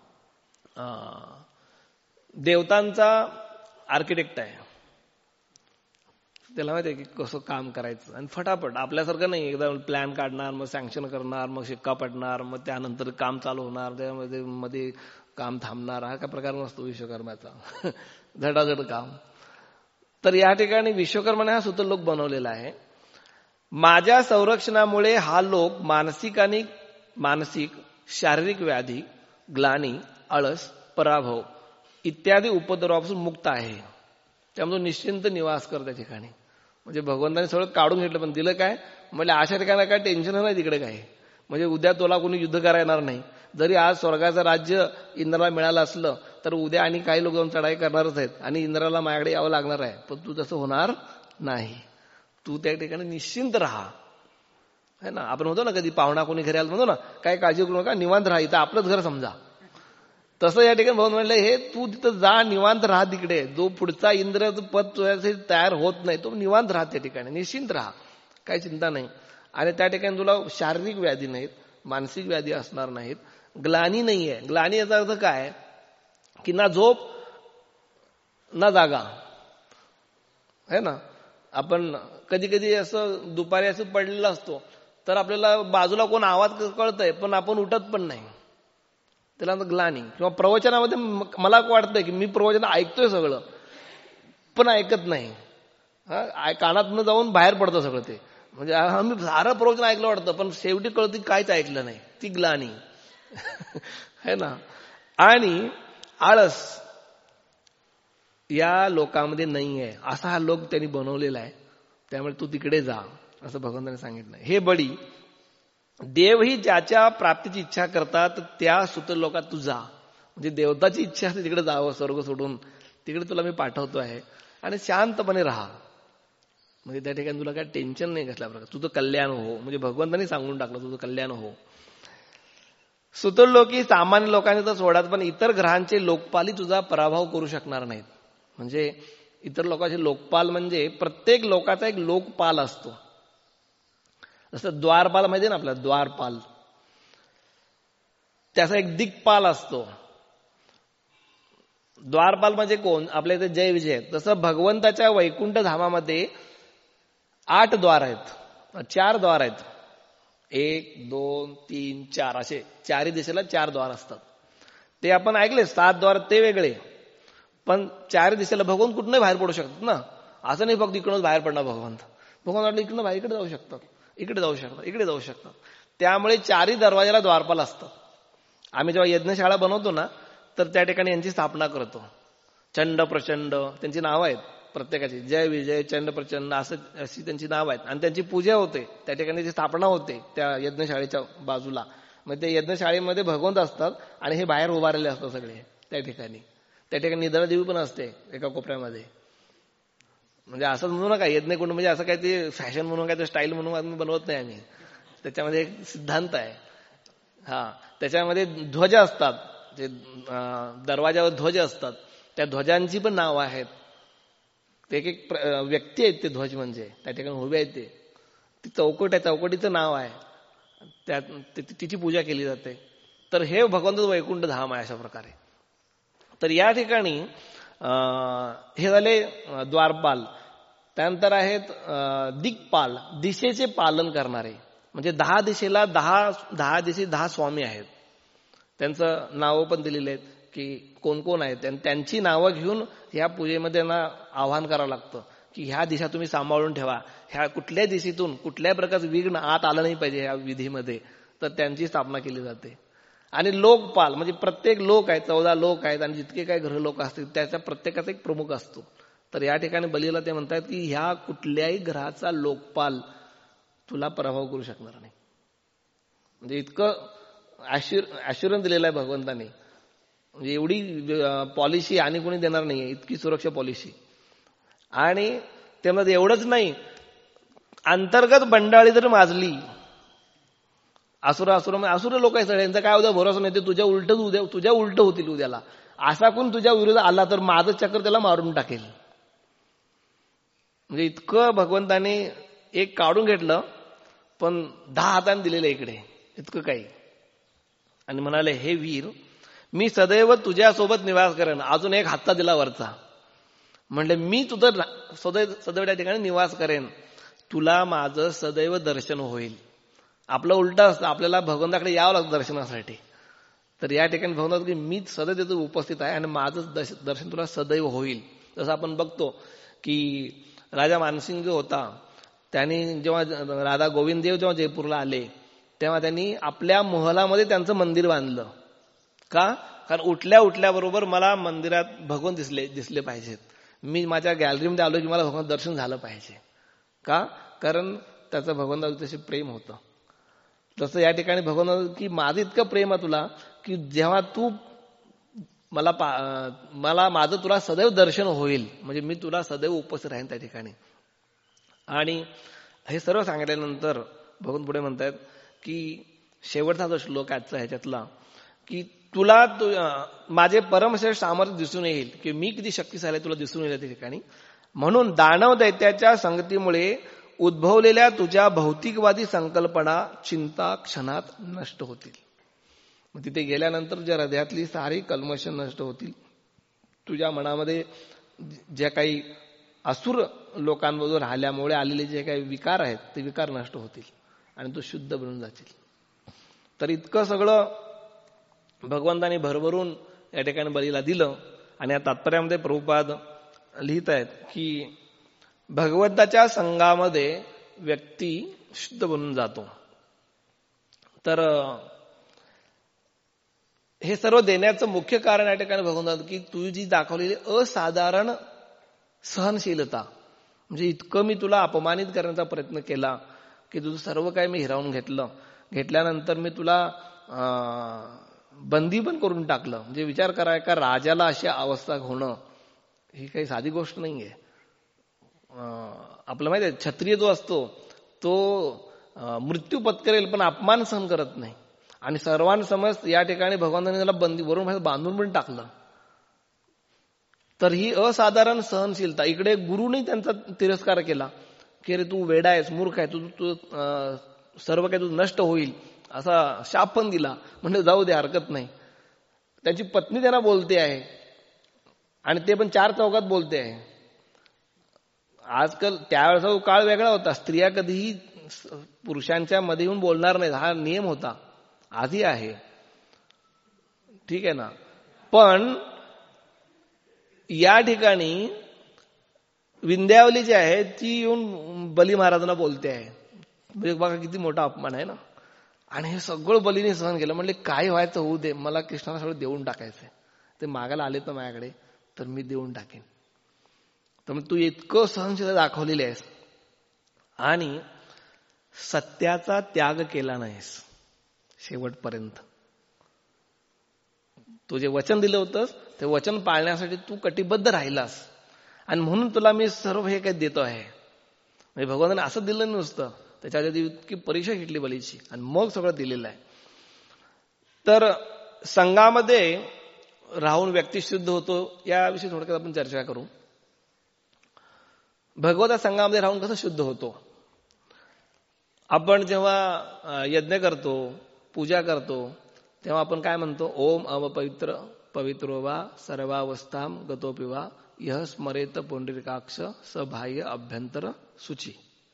देवतांचा आर्किटेक्ट आहे. त्याला माहिती आहे की कसं काम करायचं आणि फटाफट, आपल्यासारखं नाही एकदा प्लॅन काढणार, मग सँक्शन करणार, मग शिक्का पडणार, मग त्यानंतर काम चालू होणार, त्यामध्ये मध्ये काम थांबणार, हा काय प्रकार नसतो विश्वकर्माचा. झटाझट काम. तर या ठिकाणी विश्वकर्माने हा सुतल लोक बनवलेला आहे. माझ्या संरक्षणामुळे हा लोक मानसिक आणि मानसिक शारीरिक व्याधी, ग्लानी, आळस, पराभव इत्यादी उपद्रवापासून मुक्त आहे. त्यामुळे निश्चिंत निवास कर त्या ठिकाणी. म्हणजे भगवंताने सगळं काढून घेतलं, पण दिलं काय म्हणजे अशा ठिकाणी काय टेन्शन नाही तिकडे काय. म्हणजे उद्या तुला कोणी युद्ध करायला येणार नाही. जरी आज स्वर्गाचं राज्य इंद्राला मिळालं असलं तर उद्या आणि काही लोक जाऊन चढाई करणारच आहेत आणि इंद्राला माझ्याकडे यावं लागणार आहे, पण तू तसं होणार नाही. तू त्या ठिकाणी निश्चिंत राहा है ना. आपण होतो ना कधी पाहुणा कोणी घरी आला म्हणतो ना काय काळजी करू नका, निवांत राहा, इथं आपलंच घर समजा. तसं या ठिकाणी भगवान म्हणलं हे तू तिथं जा, निवांत राहा तिकडे. जो पुढचा इंद्र पद तुझ्यासाठी तयार होत नाही तो निवांत राहा त्या ठिकाणी, निश्चिंत राहा, काही चिंता नाही. आणि त्या ठिकाणी तुला शारीरिक व्याधी नाहीत, मानसिक व्याधी असणार नाहीत, ग्लानी नाहीये. ग्लानी याचा अर्थ काय की ना झोप ना जागा है ना. आपण कधी कधी असं दुपारी असं पडलेलं असतो तर आपल्याला बाजूला कोण आवाज कळतंय पण आपण उठत पण नाही, त्याला ग्लानी. किंवा प्रवचनामध्ये मला वाटतंय की मी प्रवचन ऐकतोय सगळं पण ऐकत नाही, हा कानातनं जाऊन बाहेर पडतं सगळं ते. म्हणजे आम्ही सारं प्रवचन ऐकलं वाटतं पण शेवटी कळतं काहीच ऐकलं नाही, ती ग्लानी है ना. आणि आळस या लोकांमध्ये नाही आहे, असा हा लोक त्यांनी बनवलेला आहे. त्यामुळे तू तिकडे जा असं भगवंतांनी सांगितलं. हे बडी, देवही ज्याच्या प्राप्तीची इच्छा करतात त्या सुतर लोकात तू जा. म्हणजे देवताची इच्छा असते तिकडे जावं, स्वर्ग सोडून तिकडे तुला मी पाठवतो आहे. आणि शांतपणे राहा, म्हणजे त्या ठिकाणी तुला काय टेन्शन नाही कसल्या प्रकार, तुझं कल्याण हो. म्हणजे भगवंतांनी सांगून टाकलं तुझं कल्याण हो. सुतर लोकी सामान्य लोकांनी तर सोडात, पण इतर ग्रहांचे लोकपाली तुझा पराभव करू शकणार नाहीत. म्हणजे इतर लोकांचे लोकपाल म्हणजे प्रत्येक लोकाचा एक लोकपाल असतो. जसं द्वारपाल माहिती ना आपल्याला, द्वारपाल त्याचा एक दिक्पाल असतो. द्वारपाल म्हणजे कोण, आपल्या इथे जय विजय. तसं भगवंताच्या वैकुंठ धामामध्ये आठ द्वार आहेत, चार द्वार आहेत. एक दोन तीन चार असे चारही दिशेला चार द्वार असतात. ते आपण ऐकले, सात द्वार ते वेगळे, पण चारही दिशेला भगवंत कुठूनही बाहेर पडू शकतात ना. असं नाही फक्त इकडूनच बाहेर पडणार भगवंत. भगवंत वाटलं इकडनं बाहेर इकडे जाऊ शकतात, इकडे जाऊ शकतात, इकडे जाऊ शकतात. त्यामुळे चारही दरवाजाला द्वारपाल असतात. आम्ही जेव्हा यज्ञशाळा बनवतो ना तर त्या ठिकाणी यांची स्थापना करतो. चंड प्रचंड त्यांची नावं आहेत प्रत्येकाची, जय विजय चंड प्रचंड असं अशी त्यांची नावं आहेत. आणि त्यांची पूजा होते त्या ठिकाणी, ती स्थापना होते त्या यज्ञशाळेच्या बाजूला. मग ते यज्ञशाळेमध्ये भगवंत असतात आणि हे बाहेर उभारलेले असतात सगळे त्या ठिकाणी. त्या ठिकाणी निद्रा देवी पण असते एका कोपऱ्यामध्ये. म्हणजे असंच म्हणू नका यज्ञ कुंड म्हणजे असं काय ते फॅशन म्हणून काय ते स्टाईल म्हणून आम्ही बनवत नाही आम्ही. त्याच्यामध्ये एक सिद्धांत आहे. हा त्याच्यामध्ये ध्वज असतात, जे दरवाजावर ध्वज असतात, त्या ध्वजांची पण नाव आहेत. ते एक एक व्यक्ती आहेत ते ध्वज, म्हणजे त्या ठिकाणी उभे आहेत ते. ती चौकट आहे, चौकटीचं नाव आहे, त्या तिची पूजा केली जाते. तर हे भगवंत वैकुंठ धाम आहे अशा प्रकारे. तर या ठिकाणी हे झाले द्वारपाल. त्यानंतर आहेत दिक्पाल, दिशेचे पालन करणारे. म्हणजे दहा दिशेला दहा दहा दिशे दहा स्वामी आहेत. त्यांचं नावं पण दिलेली आहेत की कोण कोण आहेत. त्यांची नावं घेऊन ह्या पूजेमध्ये ना आवाहन करावं लागतं की ह्या दिशा तुम्ही सांभाळून ठेवा. ह्या कुठल्या दिशेतून कुठल्याही प्रकारचं विघ्न आत आलं नाही पाहिजे ह्या विधीमध्ये. तर त्यांची स्थापना केली जाते. आणि लोकपाल म्हणजे प्रत्येक लोक आहेत, चौदा लोक आहेत आणि जितके काही ग्रह लोक असतील त्याचा प्रत्येकाचा एक प्रमुख असतो. तर या ठिकाणी बलीला ते म्हणतात की ह्या कुठल्याही ग्रहाचा लोकपाल तुला पराभव करू शकणार नाही. म्हणजे इतकं ॲश्युरन्स दिलेलं आहे भगवंताने. म्हणजे एवढी पॉलिसी आणि कोणी देणार नाहीये, इतकी सुरक्षा पॉलिसी. आणि त्यामध्ये एवढंच नाही, अंतर्गत बंडाळी जर माजली, असुर असुर असुर लोक आहे सगळ्यांचा काय उद्या भरोसा नाही, ते तुझ्या उलट उद्या तुझ्या उलट होतील उद्याला. असा कोण तुझ्या विरोधात आला तर माझं चक्र त्याला मारून टाकेल. म्हणजे इतकं भगवंताने एक काढून घेतलं पण दहा हाताने दिलेलं इकडे, इतकं काही. आणि म्हणाले, हे वीर मी सदैव तुझ्यासोबत निवास करेन. अजून एक हातचा दिला वरचा. म्हणले मी तुझं सदैव सदैव त्या ठिकाणी निवास करेन, तुला माझं सदैव दर्शन होईल. आपलं उलटं असतं, आपल्याला भगवंताकडे यावं लागतं दर्शनासाठी. तर या ठिकाणी भगवंत की मी सदैव तिथे उपस्थित आहे आणि माझं दर्शन तुला सदैव होईल. जसं आपण बघतो की राजा मानसिंग जो होता त्यांनी जेव्हा राधा गोविंददेव जेव्हा जयपूरला आले तेव्हा त्यांनी आपल्या मोहलामध्ये त्यांचं मंदिर बांधलं. का? कारण उठल्या उठल्याबरोबर मला मंदिरात भगवंत दिसले दिसले पाहिजेत. मी माझ्या गॅलरीमध्ये आलो की मला भगवंत दर्शन झालं पाहिजे. का? कारण त्याचं भगवंताचं तसे प्रेम होतं. तसं या ठिकाणी भगवंत की माझं इतकं प्रेम आहे तुला की जेव्हा तू मला मला माझं तुला सदैव दर्शन होईल, म्हणजे मी तुला सदैव उपस्थित राहीन त्या ठिकाणी. आणि हे सर्व सांगितल्यानंतर भगवंत पुढे म्हणतात की शेवटचा जो श्लोक आजचा ह्याच्यातला की तुला तु, माझे परमश्रेष्ठ सामर्थ्य दिसून येईल की मी किती शक्तिशाली तुला दिसून येईल त्या ठिकाणी. म्हणून दानव दैत्याच्या संगतीमुळे उद्भवलेल्या तुझ्या भौतिकवादी संकल्पना चिंता क्षणात नष्ट होतील. मग तिथे गेल्यानंतर तुझ्या हृदयातली सारी कल्मश नष्ट होतील. तुझ्या मनामध्ये ज्या काही असुर लोकांबरोबर राहिल्यामुळे आलेले जे काही विकार आहेत ते विकार नष्ट होतील. आणि तू शुद्ध बनून जाशील. तर इतकं सगळं भगवंतानी भरभरून या ठिकाणी बलीला दिलं. आणि या तात्पर्यामध्ये प्रभुपाद लिहित आहेत की भगवंताच्या संघामध्ये व्यक्ती शुद्ध बनून जातो. तर हे सर्व देण्याचं मुख्य कारण या ठिकाणी भगवंत की तुझी जी दाखवलेली असाधारण सहनशीलता, म्हणजे इतकं मी तुला अपमानित करण्याचा प्रयत्न केला की तुझं सर्व काही मी हिरावून घेतलं, घेतल्यानंतर मी तुला बंदी पण करून टाकलं. म्हणजे विचार कराय का राजाला अशी अवस्था होणं ही काही साधी गोष्ट नाहीये. आपलं माहिती आहे क्षत्रिय जो असतो तो मृत्यू पत्करेल पण अपमान सहन करत नाही. आणि सर्वांसमज या ठिकाणी भगवंताने त्याला बंदी वरून बांधून पण टाकलं. तर ही असाधारण सहनशीलता. इकडे गुरुने त्यांचा तिरस्कार केला की अरे तू वेडा आहेस, मूर्ख आहे, तू तू सर्व काही तुझं नष्ट होईल असा शाप पण दिला. म्हणजे जाऊ दे, हरकत नाही. त्याची पत्नी त्यांना बोलते आहे आणि ते पण चार चौकात बोलते आहे. आजकाल त्यावेळेचा काळ वेगळा होता. स्त्रिया कधीही पुरुषांच्या मध्ये येऊन बोलणार नाहीत, हा नियम होता. आधी आहे, ठीक आहे ना. पण या ठिकाणी विंध्यावली जी आहे ती येऊन बली महाराजांना बोलते आहे. म्हणजे बघा किती मोठा अपमान आहे ना. आणि हे सगळं बलीने सहन केलं. म्हणले काय व्हायचं होऊ दे, मला कृष्णाला सगळं देऊन टाकायचंय. ते मागायला आले तर माझ्याकडे तर मी देऊन टाकेन. तर तू इतकं सहनशीलता दाखवलेली आहेस आणि सत्याचा त्याग केला नाहीस शेवटपर्यंत. तू जे वचन दिलं होतंस ते वचन पाळण्यासाठी तू कटिबद्ध राहिलास आणि म्हणून तुला मी सर्व हे काही देतो आहे. म्हणजे भगवानाने असं दिलं नसतं, त्याच्या आधी इतकी परीक्षा घेतली बलीची आणि मग सगळं दिलेलं आहे. तर संघामध्ये राहून व्यक्ती शुद्ध होतो याविषयी थोडक्यात आपण चर्चा करू. भगवता संघामध्ये राहून कसं शुद्ध होतो. आपण जेव्हा यज्ञ करतो, पूजा करतो, तेव्हा आपण काय म्हणतो, ओम अवपवित्र पवित्रो वा सर्वावस्थाम गतोपि वा यह स्मरेत पुंडरीकाक्ष सबाह्य अभ्यंतर शुची.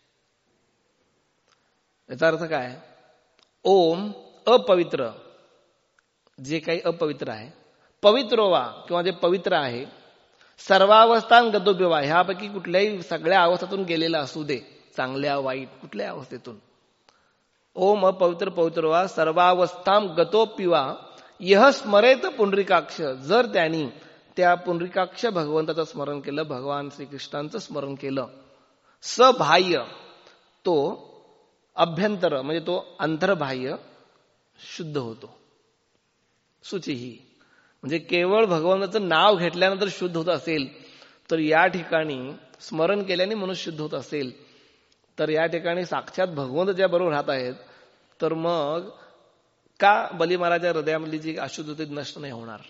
याचा अर्थ काय, ओम अपवित्र, जे काही अपवित्र आहे, पवित्रो वा किंवा जे पवित्र आहे, सर्वावस्थान गतोपि वा ह्यापैकी कुठल्याही सगळ्या अवस्थेतून गेलेला असू दे, चांगल्या वाईट कुठल्या अवस्थेतून. ओम अपवित्र पवित्र वा सर्वावस्थाम गतोपि वा यह स्मरेत पुंडरीकाक्ष, जर त्यांनी त्या पुंडरीकाक्ष भगवंताचं स्मरण केलं, भगवान श्रीकृष्णांचं स्मरण केलं, सबाह्य, तो अभ्यंतर म्हणजे तो अंतर्बाह्य शुद्ध होतो. शुचीही म्हणजे केवळ भगवंताचं नाव घेतल्यानंतर शुद्ध होत असेल तर या ठिकाणी स्मरण केल्याने मनुष्य शुद्ध होत असेल तर या ठिकाणी साक्षात भगवंत ज्या बरोबर राहत आहेत, तर मग का बली महाराजा हृदयामधली जी अशुद्धता नष्ट नाही होणार.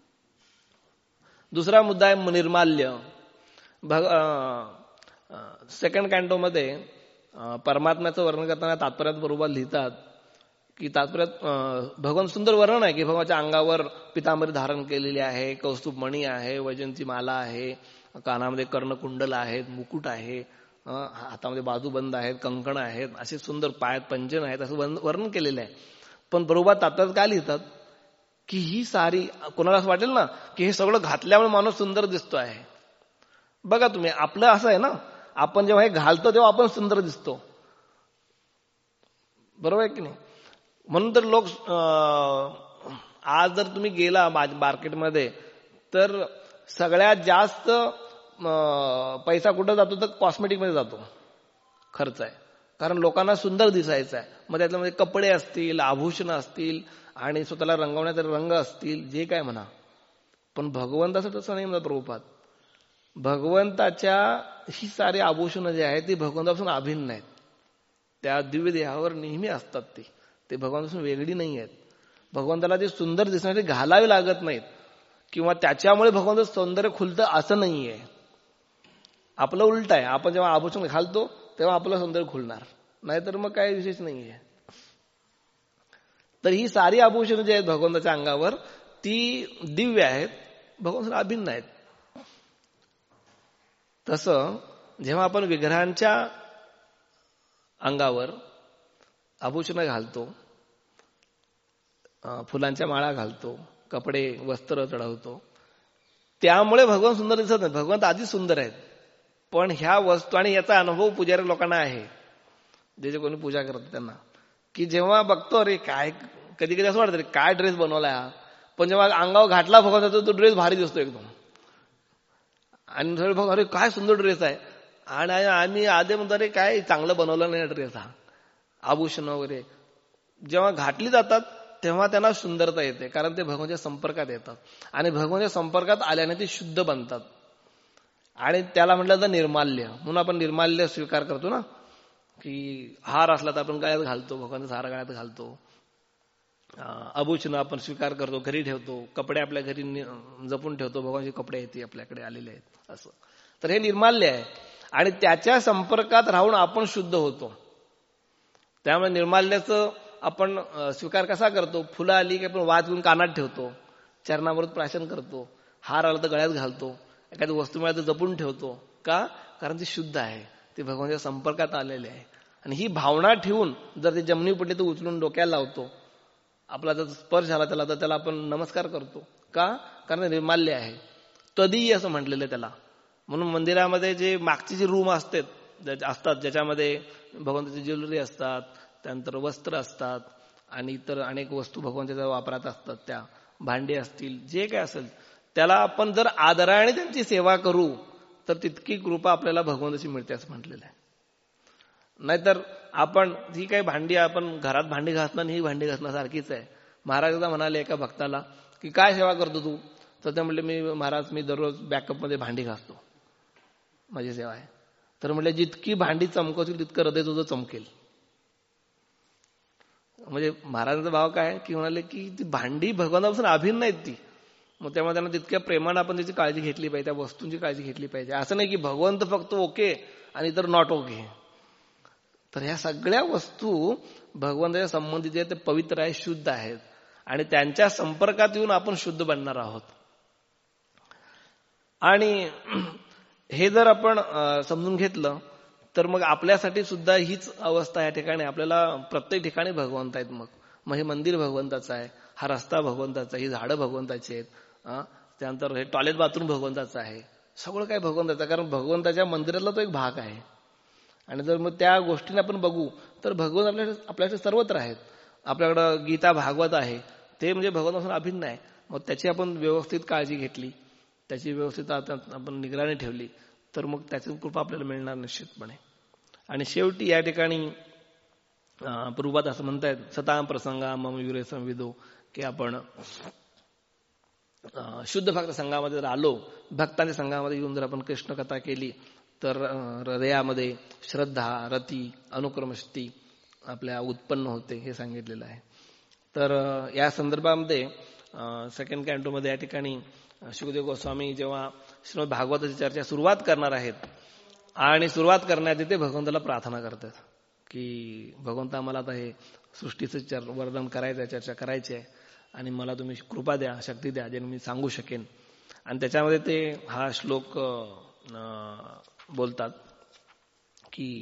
दुसरा मुद्दा आहे निर्माल्य. भग सेकंड कॅन्टोमध्ये परमात्म्याचं वर्णन करताना तात्पर्यात बरोबर लिहितात की तात्पर्यात भगवान सुंदर वर्णन आहे की भगवानच्या अंगावर पितांबरी धारण केलेली आहे, कौस्तुभ मणी आहे, वैजंती माला आहे, कानामध्ये कर्णकुंडल आहेत, मुकुट आहे, हातामध्ये बाजूबंद आहेत, कंकण आहेत, असे सुंदर पायात पंजन आहेत, असं वर्णन केलेलं आहे. पण बरोबर तात्पर्यात काय लिहितात की ही सारी, कोणाला असं वाटेल ना की हे सगळं घातल्यामुळे माणूस सुंदर दिसतो आहे. बघा तुम्ही, आपलं असं आहे ना, आपण जेव्हा हे घालतो तेव्हा आपण सुंदर दिसतो, बरोबर आहे की नाही. म्हणून तर लोक, आज जर तुम्ही गेला मार्केटमध्ये तर सगळ्यात जास्त पैसा कुठं जातो तर कॉस्मेटिक मध्ये जातो, खर्च आहे. कारण लोकांना सुंदर दिसायचं आहे. मग त्यातल्यामध्ये कपडे असतील, आभूषण असतील आणि स्वतःला रंगवण्याचे रंग असतील, जे काय म्हणा. पण भगवंताचं तसं नाही म्हणतात प्रभुपाद. भगवंताच्या ही सारी आभूषणं जे आहेत ती भगवंतापासून अभिन्न आहेत. त्या दिव्य देहावर नेहमी असतात. ते ते भगवंतापासून वेगळी नाही आहेत. भगवंताला ते सुंदर दिसण्यासाठी घालावे लागत नाहीत किंवा त्याच्यामुळे भगवंताचं सौंदर्य खुलतं असं नाहीये. आपलं उलट आहे. आपण जेव्हा आभूषण घालतो तेव्हा आपलं सौंदर्य खुलणार, नाहीतर मग काही विशेष नाहीये. तर ही सारी आभूषणं जी आहेत भगवंताच्या अंगावर ती दिव्य आहेत, भगवंताला अभिन्न आहेत. तसं जेव्हा आपण विग्रहांच्या अंगावर आभूषणं घालतो, फुलांच्या माळा घालतो, कपडे वस्त्र चढवतो, त्यामुळे भगवान सुंदर दिसत नाही. भगवंत आधीच सुंदर आहेत. पण ह्या वस्तू, आणि याचा अनुभव पुजारी लोकांना आहे, जे जे कोणी पूजा करतात त्यांना, की जेव्हा बघतो अरे काय, कधी कधी असं वाटतं रे काय ड्रेस बनवलाय हा, पण जेव्हा अंगावर घातला भगवंताचा तो ड्रेस भारी दिसतो एकदम, आणि बघ अरे काय सुंदर ड्रेस आहे, आणि आम्ही आधी म्हणतो अरे काय चांगलं बनवलं नाही ड्रेस हा. आभूषण वगैरे जेव्हा घातली जातात तेव्हा त्यांना सुंदरता येते, कारण ते भगवंताच्या संपर्कात येतात, आणि भगवंताच्या संपर्कात आल्याने ते शुद्ध बनतात. आणि त्याला म्हटलं तर निर्माल्य, म्हणून आपण निर्माल्य स्वीकार करतो ना, की हार असला तर आपण गळ्यात घालतो, भगवंताचा हार गळ्यात घालतो, आभूषण आपण स्वीकार करतो, घरी ठेवतो, कपडे आपल्या घरी जपून ठेवतो, भगवानचे कपडे आहेत आपल्याकडे आलेले आहेत असं. तर हे निर्माल्य आहे, आणि त्याच्या संपर्कात राहून आपण शुद्ध होतो. त्यामुळे निर्माल्याचं आपण स्वीकार कसा करतो, फुलं आली की आपण वात घेऊन कानात ठेवतो, चरणावर प्राशन करतो, हार आला तर गळ्यात घालतो, एखादी वस्तू मिळाली तर जपून ठेवतो. का? कारण ती शुद्ध आहे, ते भगवानच्या संपर्कात आलेले आहे. आणि ही भावना ठेवून जर ती जमिनी पडली तर उचलून डोक्याला लावतो, आपला जर स्पर्श झाला त्याला तर त्याला आपण नमस्कार करतो. का? कारण निर्माल्य आहे, तदीय असं म्हटलेलं आहे त्याला. म्हणून मंदिरामध्ये जे मागची जी रूम असतात असतात ज्याच्यामध्ये भगवंताची ज्वेलरी असतात, त्यानंतर वस्त्र असतात, आणि इतर अनेक वस्तू भगवंताच्या वापरात असतात, त्या भांडी असतील, जे काय असेल, त्याला आपण जर आदराने त्यांची सेवा करू तर तितकी कृपा आपल्याला भगवंताची मिळते असं म्हटलेलं आहे. नाहीतर आपण ही काही भांडी, आपण घरात भांडी घासणं आणि ही भांडी घासणं सारखीच आहे. महाराज एकदा म्हणाले एका भक्ताला की काय सेवा करतो तू, तर ते म्हटले मी महाराज मी दररोज बॅकअपमध्ये भांडी घासतो, माझी सेवा आहे. तर म्हटले जितकी भांडी चमकवतील तितकं हृदय तुझं चमकेल. म्हणजे महाराजांचा भाव काय की म्हणाले की ती भांडी भगवंतापासून अभिन्न आहेत ती, मग त्यामुळे त्यांना तितक्या प्रेमानं आपण त्याची काळजी घेतली पाहिजे, त्या वस्तूंची काळजी घेतली पाहिजे. असं नाही की भगवंत फक्त ओके आणि इतर नॉट ओके. तर ह्या सगळ्या वस्तू भगवंताच्या संबंधित आहेत, ते पवित्र आहेत, शुद्ध आहेत, आणि त्यांच्या संपर्कात येऊन आपण शुद्ध बनणार आहोत. आणि हे जर आपण समजून घेतलं तर मग आपल्यासाठी सुद्धा हीच अवस्था या ठिकाणी, आपल्याला प्रत्येक ठिकाणी भगवंत आहेत. मग मग हे मंदिर भगवंताचं आहे, हा रस्ता भगवंताचा आहे, ही झाडं भगवंताची आहेत, त्यानंतर हे टॉयलेट बाथरूम भगवंताचं आहे, सगळं काय भगवंताचं आहे, कारण भगवंताच्या मंदिरातला तो एक भाग आहे. आणि जर मग त्या गोष्टीने आपण बघू तर भगवंत आपल्या आपल्यासाठी सर्वत्र आहेत. आपल्याकडं गीता भागवत आहे, ते म्हणजे भगवंतापासून अभिन्न आहे. मग त्याची आपण व्यवस्थित काळजी घेतली, त्याची व्यवस्थित आपण निगराणी ठेवली तर मग त्याची कृपा आपल्याला मिळणार निश्चितपणे. आणि शेवटी या ठिकाणी प्रभुपाद असं म्हणतायत, सताम प्रसंगा मम युरे संविदो, की आपण शुद्ध भक्त संघामध्ये जर आलो, भक्तांच्या संघामध्ये येऊन जर आपण कृष्ण कथा केली तर हृदयामध्ये श्रद्धा, रती, अनुक्रमशक्ती आपल्या उत्पन्न होते, हे सांगितलेलं आहे. तर या संदर्भामध्ये सेकंड कॅन्टोमध्ये या ठिकाणी शुकदेव गोस्वामी जेव्हा श्रीमद भागवताची चर्चा सुरुवात करणार आहेत, आणि सुरुवात करण्यात ते भगवंताला प्रार्थना करतात की भगवंता आम्हाला आता हे सृष्टीचं वर्णन करायचं आहे, चर्चा करायची आहे, आणि मला तुम्ही कृपा द्या, शक्ती द्या, ज्याने मी सांगू शकेन. आणि त्याच्यामध्ये ते हा श्लोक बोलतात की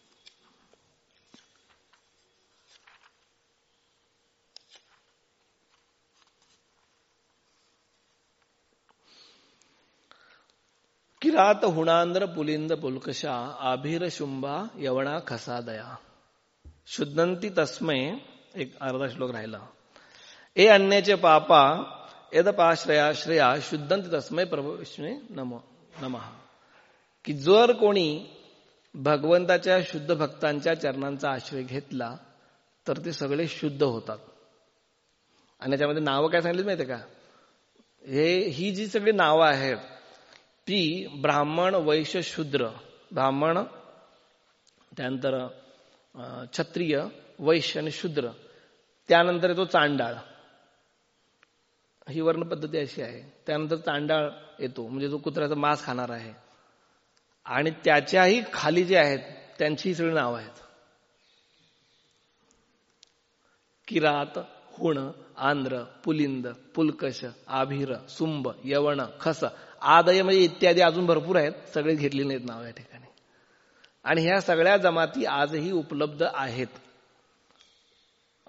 किरात हुणांद्र पुलिंद पुलकशा आभीर शुंभा यवणा खसादया शुद्धंती तस्मै. एक अर्धा श्लोक राहिला. ए अन्याचे पापा यदपाश्रया श्रेया शुद्धंती तस्मै प्रभू विष्णू नमो नमः. की जर कोणी भगवंताच्या शुद्ध भक्तांच्या चरणांचा आश्रय घेतला तर ते सगळे शुद्ध होतात. आणि याच्यामध्ये नावं काय सांगितली माहिती का, हे ही जी सगळी नावं आहेत ती ब्राह्मण, वैश्य, शूद्र, ब्राह्मण, त्यानंतर क्षत्रिय, वैश्य आणि शूद्र, त्यानंतर येतो चांडाळ, ही वर्ण पद्धती अशी आहे. त्यानंतर चांडाळ येतो, म्हणजे जो कुत्र्याचं मांस खाणार आहे, आणि त्याच्याही खाली जे आहेत त्यांची सगळी नावं आहेत. किरात, हुण, आंध्र, पुलिंद, पुलकश, आभीर, सुंभ, यवण, खस, आदय म्हणजे इत्यादी अजून भरपूर आहेत, सगळे घेतलेले नाहीत नाव या ठिकाणी. आणि ह्या सगळ्या जमाती आजही उपलब्ध आहेत.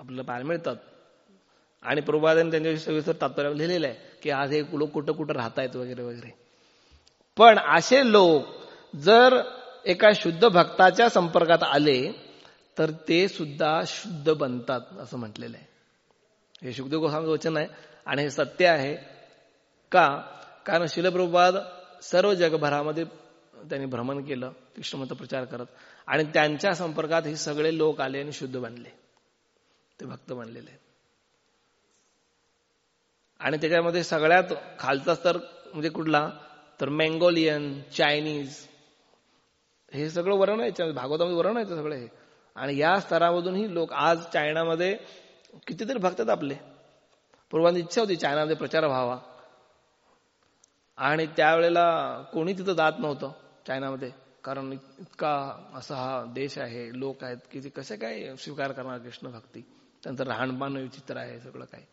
आपल्याला पाहायला मिळतात. आणि प्रभुपादांनी त्यांच्याविषयी सविस्तर तात्पर्य लिहिलेलं आहे की आज हे लोक कुठं कुठं राहतायत वगैरे वगैरे. पण असे लोक जर एका शुद्ध भक्ताच्या संपर्कात आले तर ते सुद्धा शुद्ध बनतात असं म्हटलेलं आहे. हे शुकदेव गोस्वामीचं वचन आहे आणि हे सत्य आहे. का? कारण श्रील प्रभुपाद सर्व जगभरामध्ये त्यांनी भ्रमण केलं कृष्णमंत्र प्रचार करत आणि त्यांच्या संपर्कात हे सगळे लोक आले आणि शुद्ध बनले, ते भक्त बनलेले. आणि त्याच्यामध्ये सगळ्यात खालचा स्तर म्हणजे कुठला तर मंगोलियन, चायनीज, हे सगळं वर्ण आहे भागवतामध्ये, वर्ण आहे सगळे हे. आणि या स्तरामधूनही लोक आज चायनामध्ये कितीतरी भक्त आहेत आपले. पूर्वांची इच्छा होती चायनामध्ये प्रचार व्हावा आणि त्यावेळेला कोणी तिथं जात नव्हतं चायनामध्ये, कारण इतका असा हा देश आहे, लोक आहेत की ते कसे काय स्वीकार करणार कृष्ण भक्ती, त्यांचं राहणमान विचित्र आहे सगळं काय.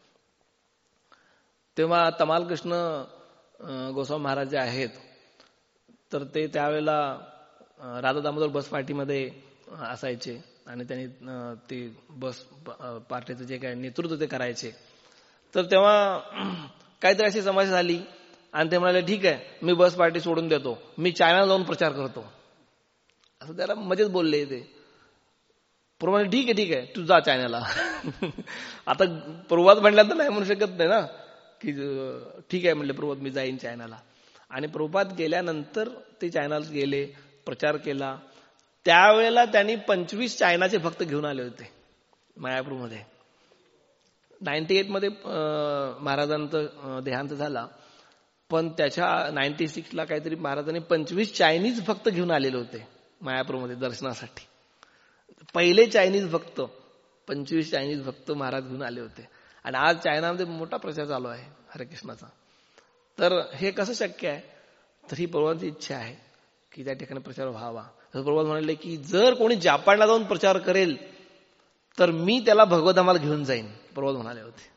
तेव्हा तमाल कृष्ण गोस्वामी महाराज जे आहेत तर ते त्यावेळेला राधा दामोदर बस पार्टीमध्ये असायचे आणि त्यांनी ते बस पार्टीचं जे काय नेतृत्व ते करायचे. तर तेव्हा काहीतरी अशी समस्या झाली आणि ते म्हणाले ठीक आहे मी बस पार्टी सोडून देतो, मी चायनाला जाऊन प्रचार करतो, असं त्याला मजेत बोलले ते. प्रभू ठीक आहे ठीक आहे तू जा चायनाला. आता प्रभुपाद म्हटलं तर नाही म्हणू शकत नाही ना की ठीक आहे म्हटलं प्रभुपाद मी जाईन चायनाला. आणि प्रभुपाद गेल्यानंतर ते चायनाला गेले, प्रचार केला. त्यावेळेला त्यांनी पंचवीस चायनाचे भक्त घेऊन आले होते मायापूरमध्ये. नाईन्टी एट मध्ये महाराजांचं देहांत झाला, पण त्याच्या नाईन्टी सिक्सला काहीतरी महाराजांनी पंचवीस चायनीज भक्त घेऊन आलेले होते मायापूरमध्ये दर्शनासाठी. पहिले चायनीज भक्त, पंचवीस चायनीज भक्त महाराज घेऊन आले होते. आणि आज चायनामध्ये मोठा प्रचार चालू आहे हरे कृष्णाचा. तर हे कसं शक्य आहे? तर ही प्रभुपादांची इच्छा आहे की त्या ठिकाणी प्रचार व्हावा. प्रभुपाद म्हणाले की जर कोणी जपानला जाऊन प्रचार करेल तर मी त्याला भगवद्धामाला घेऊन जाईन, प्रभुपाद म्हणाले होते.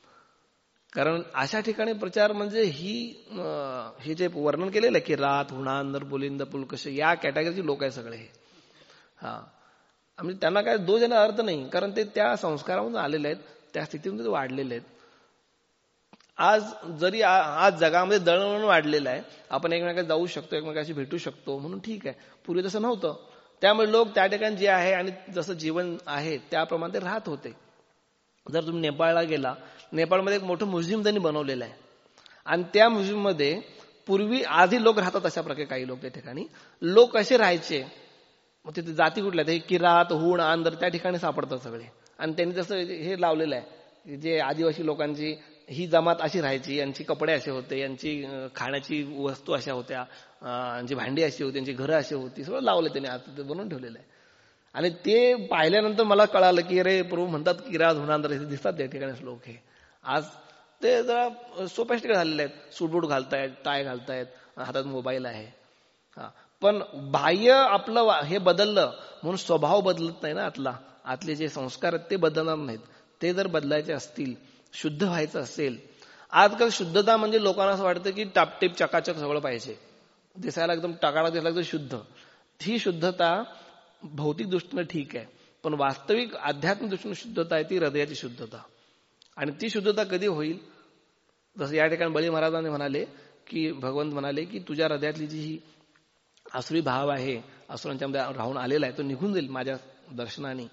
कारण अशा ठिकाणी प्रचार म्हणजे ही हे जे वर्णन केलेलं आहे की रात, हुणांदर, पुलिंद, पुलकश या कॅटेगरीचे लोक आहे सगळे हे. हा म्हणजे त्यांना काय दोष देण्याचा अर्थ नाही, कारण ते त्या संस्कारामधून आलेले आहेत, त्या स्थितीमध्ये वाढलेले आहेत. आज जरी आज जगामध्ये दळणवळण वाढलेलं आहे, आपण एकमेकांना जाऊ शकतो, एकमेकांशी भेटू शकतो म्हणून ठीक आहे. पूर्वी तसं नव्हतं. त्यामुळे लोक त्या ठिकाणी जे आहे आणि जसं जीवन आहे त्याप्रमाणे ते राहत होते. जर तुम्ही नेपाळला गेला, नेपाळमध्ये एक मोठं म्युझियम त्यांनी बनवलेलं आहे आणि त्या म्युझियममध्ये पूर्वी आधी लोक राहतात अशा प्रकारे काही लोक त्या ठिकाणी लोक कसे राहायचे, मग तिथे जाती कुठल्या ते किरात, हुण, आंध्र त्या ठिकाणी सापडतात सगळे. आणि त्यांनी जसं हे लावलेलं आहे जे आदिवासी लोकांची ही जमात अशी राहायची, यांची कपडे असे होते, यांची खाण्याची वस्तू अशा होत्या, यांची भांडी अशी होती, यांची घरं अशी होती, सगळं लावलं त्यांनी आता ते बनवून ठेवलेलं आहे. आणि ते पाहिल्यानंतर मला कळालं की अरे प्रभू म्हणतात किरात, हुणांदर हे दिसतात त्या ठिकाणी लोक. हे आज ते जरा सोफिस्टिकेट झालेले आहेत, सूटबूट घालतायत, टाय घालतायत, हातात मोबाईल आहे. हा पण बाह्य आपलं हे बदललं म्हणून स्वभाव बदलत नाही ना आतला. आतले जे संस्कार आहेत ते बदलणार नाहीत. ते जर बदलायचे असतील, शुद्ध व्हायचं असेल, आजकाल शुद्धता म्हणजे लोकांना असं वाटतं की टापटीप चकाचक सगळं पाहिजे, दिसायला एकदम टाकाळा दिसायला एकदम शुद्ध. ही शुद्धता भौतिक दृष्टीनं ठीक आहे, पण वास्तविक आध्यात्मिक दृष्टीनं शुद्धता आहे ती हृदयाची शुद्धता. आणि ती शुद्धता कधी होईल? जसं या ठिकाणी बळी महाराजांनी म्हणाले की भगवंत म्हणाले की तुझ्या हृदयातली जी ही आसुरी भाव आहे, आसुरांच्या मध्ये राहून आलेला आहे, तो निघून जाईल माझ्या दर्शनाने,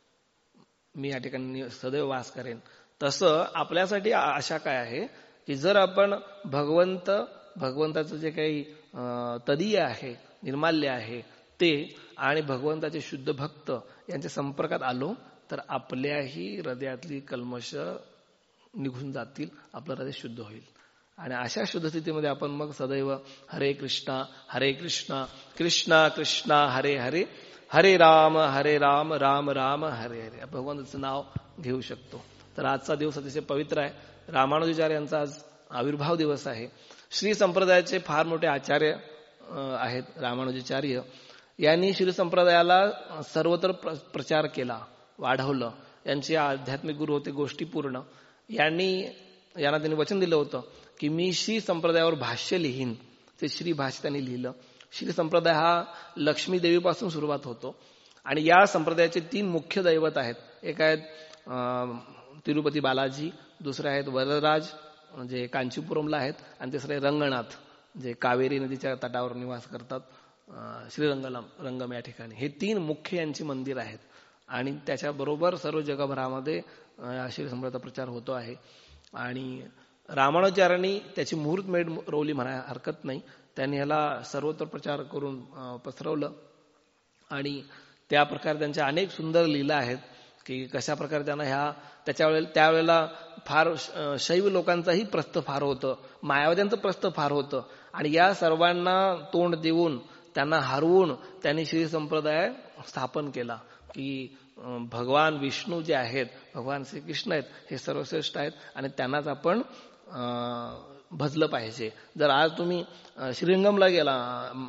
मी या ठिकाणी सदैव वास करेन. तसं आपल्यासाठी आशा काय आहे की जर आपण भगवंत भगवंताचं जे काही तदीय आहे, निर्माल्य आहे ते आणि भगवंताचे शुद्ध भक्त यांच्या संपर्कात आलो तर आपल्याही हृदयातली कल्मश निघून जातील, आपलं हृदय शुद्ध होईल. आणि अशा शुद्ध स्थितीमध्ये आपण मग सदैव हरे कृष्णा हरे कृष्णा कृष्णा कृष्णा हरे हरे हरे राम हरे राम राम राम हरे हरे भगवंताचं नाव घेऊ शकतो. तर आजचा दिवस अतिशय पवित्र आहे. रामानुजाचार्य यांचा आज आविर्भाव दिवस आहे. श्री संप्रदायाचे फार मोठे आचार्य आहेत रामानुजाचार्य. यांनी श्री संप्रदायाला सर्वत्र प्रचार केला, वाढवलं. यांचे आध्यात्मिक गुरु होते गोष्टीपूर्ण. यांनी यांना त्यांनी वचन दिलं होतं की मी श्री संप्रदायावर भाष्य लिहीन. ते श्री भाष्य त्यांनी लिहिलं. श्री संप्रदाय हा लक्ष्मी देवीपासून सुरुवात होतो आणि या संप्रदायाचे तीन मुख्य दैवत आहेत. एक आहेत तिरुपती बालाजी, दुसरे आहेत वरदराज जे कांचीपुरमला आहेत, आणि तिसरे रंगनाथ जे कावेरी नदीच्या तटावर निवास करतात श्रीरंगलम रंगम या ठिकाणी. हे तीन मुख्य यांची मंदिर आहेत. आणि त्याच्याबरोबर सर्व जगभरामध्ये श्री संप्रदायाचा प्रचार होतो आहे. आणि रामानुजाचार्यांनी त्याची मुहूर्तमेढ रोवली म्हणायला हरकत नाही. त्यांनी ह्याला सर्वत्र प्रचार करून पसरवलं. आणि त्या प्रकारे त्यांच्या अनेक सुंदर लीला आहेत की कशा प्रकारे त्यांना ह्या त्याच्या वेळेला त्यावेळेला फार शैव लोकांचाही प्रस्थ फार होतं, मायावाद्यांचं प्रस्थ फार होतं. आणि या सर्वांना तोंड देऊन त्यांना हरवून त्यांनी श्री संप्रदाय स्थापन केला की भगवान विष्णू जे आहेत, भगवान श्रीकृष्ण आहेत, हे सर्वश्रेष्ठ आहेत आणि त्यांनाच आपण भजलं पाहिजे. जर आज तुम्ही श्रीरंगमला गेला,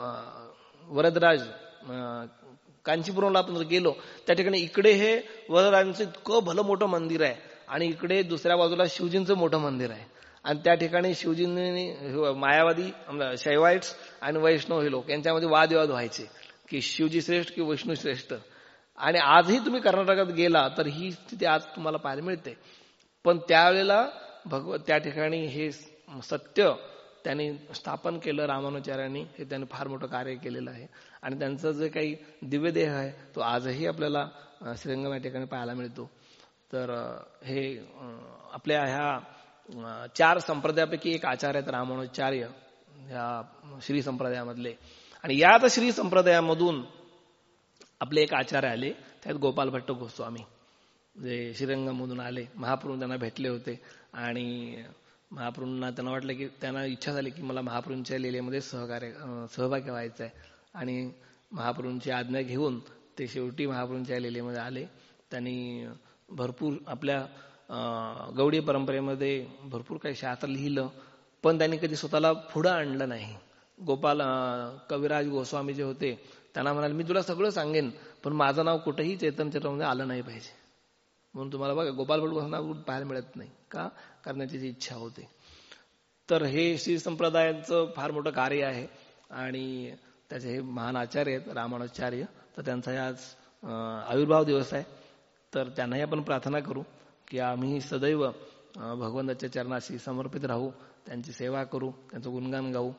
वरदराज कांचीपुरमला आपण गेलो, त्या ठिकाणी इकडे हे वरदराजांचं इतकं भलं मोठं मंदिर आहे आणि इकडे दुसऱ्या बाजूला शिवजींचं मोठं मंदिर आहे. आणि त्या ठिकाणी शिवजींनी मायावादी शैवाइट्स आणि वैष्णव हे लोक यांच्यामध्ये वादविवाद व्हायचे की शिवजी श्रेष्ठ की विष्णू श्रेष्ठ. आणि आजही तुम्ही कर्नाटकात गेला तर ही स्थिती आज तुम्हाला पाहायला मिळते. पण त्यावेळेला भगवत त्या ठिकाणी हे सत्य त्यांनी स्थापन केलं रामानुजाचार्यांनी. हे त्यांनी फार मोठं कार्य केलेलं आहे. आणि त्यांचं जे काही दिव्य देह आहे तो आजही आपल्याला श्रीरंगम या ठिकाणी पाहायला मिळतो. तर हे आपल्या ह्या चार संप्रदायापैकी एक आचार्य आहेत रामानुजाचार्य ह्या श्री संप्रदायामधले. आणि याच श्री संप्रदायामधून आपले एक आचार्य आले, त्यात गोपाल भट्ट गोस्वामी जे श्रीरंगममधून आले. महाप्रभू त्यांना भेटले होते आणि महाप्रभूंना त्यांना वाटलं की त्यांना इच्छा झाली की मला महाप्रभूंच्या लीलेमध्ये सहकार्य सहभागी व्हायचं आहे. आणि महाप्रभूंची आज्ञा घेऊन ते शेवटी महाप्रभूंच्या लीलेमध्ये आले. त्यांनी भरपूर आपल्या गौडी परंपरेमध्ये भरपूर काही शास्त्र लिहिलं, पण त्यांनी कधी स्वतःला पुढं आणलं नाही. गोपाल कविराज गोस्वामी जे होते त्यांना म्हणाले मी तुला सगळं सांगेन, पण माझं नाव कुठेही चैतन्य चरित्रामध्ये आलं नाही पाहिजे. म्हणून तुम्हाला बघा गोपाल भट गोस्वामी नाव पाहायला मिळत नाही का, कारण त्याची इच्छा होते. तर हे श्री संप्रदायाचं फार मोठं कार्य आहे आणि त्याचे हे महान आचार्य आहेत रामानुजाचार्य. तर त्यांचा आज आविर्भाव दिवस आहे. तर त्यांनाही आपण प्रार्थना करू की आम्ही सदैव भगवंताच्या चरणाशी समर्पित राहू, त्यांची सेवा करू, त्यांचं गुणगान गाऊ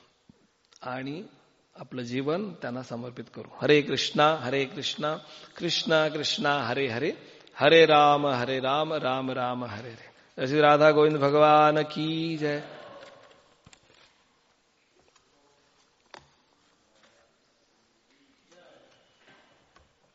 आणि आपलं जीवन त्यांना समर्पित करू. हरे कृष्णा हरे कृष्णा कृष्णा कृष्णा हरे हरे, हरे राम हरे राम राम राम हरे हरे. श्री राधा गोविंद भगवान की जय.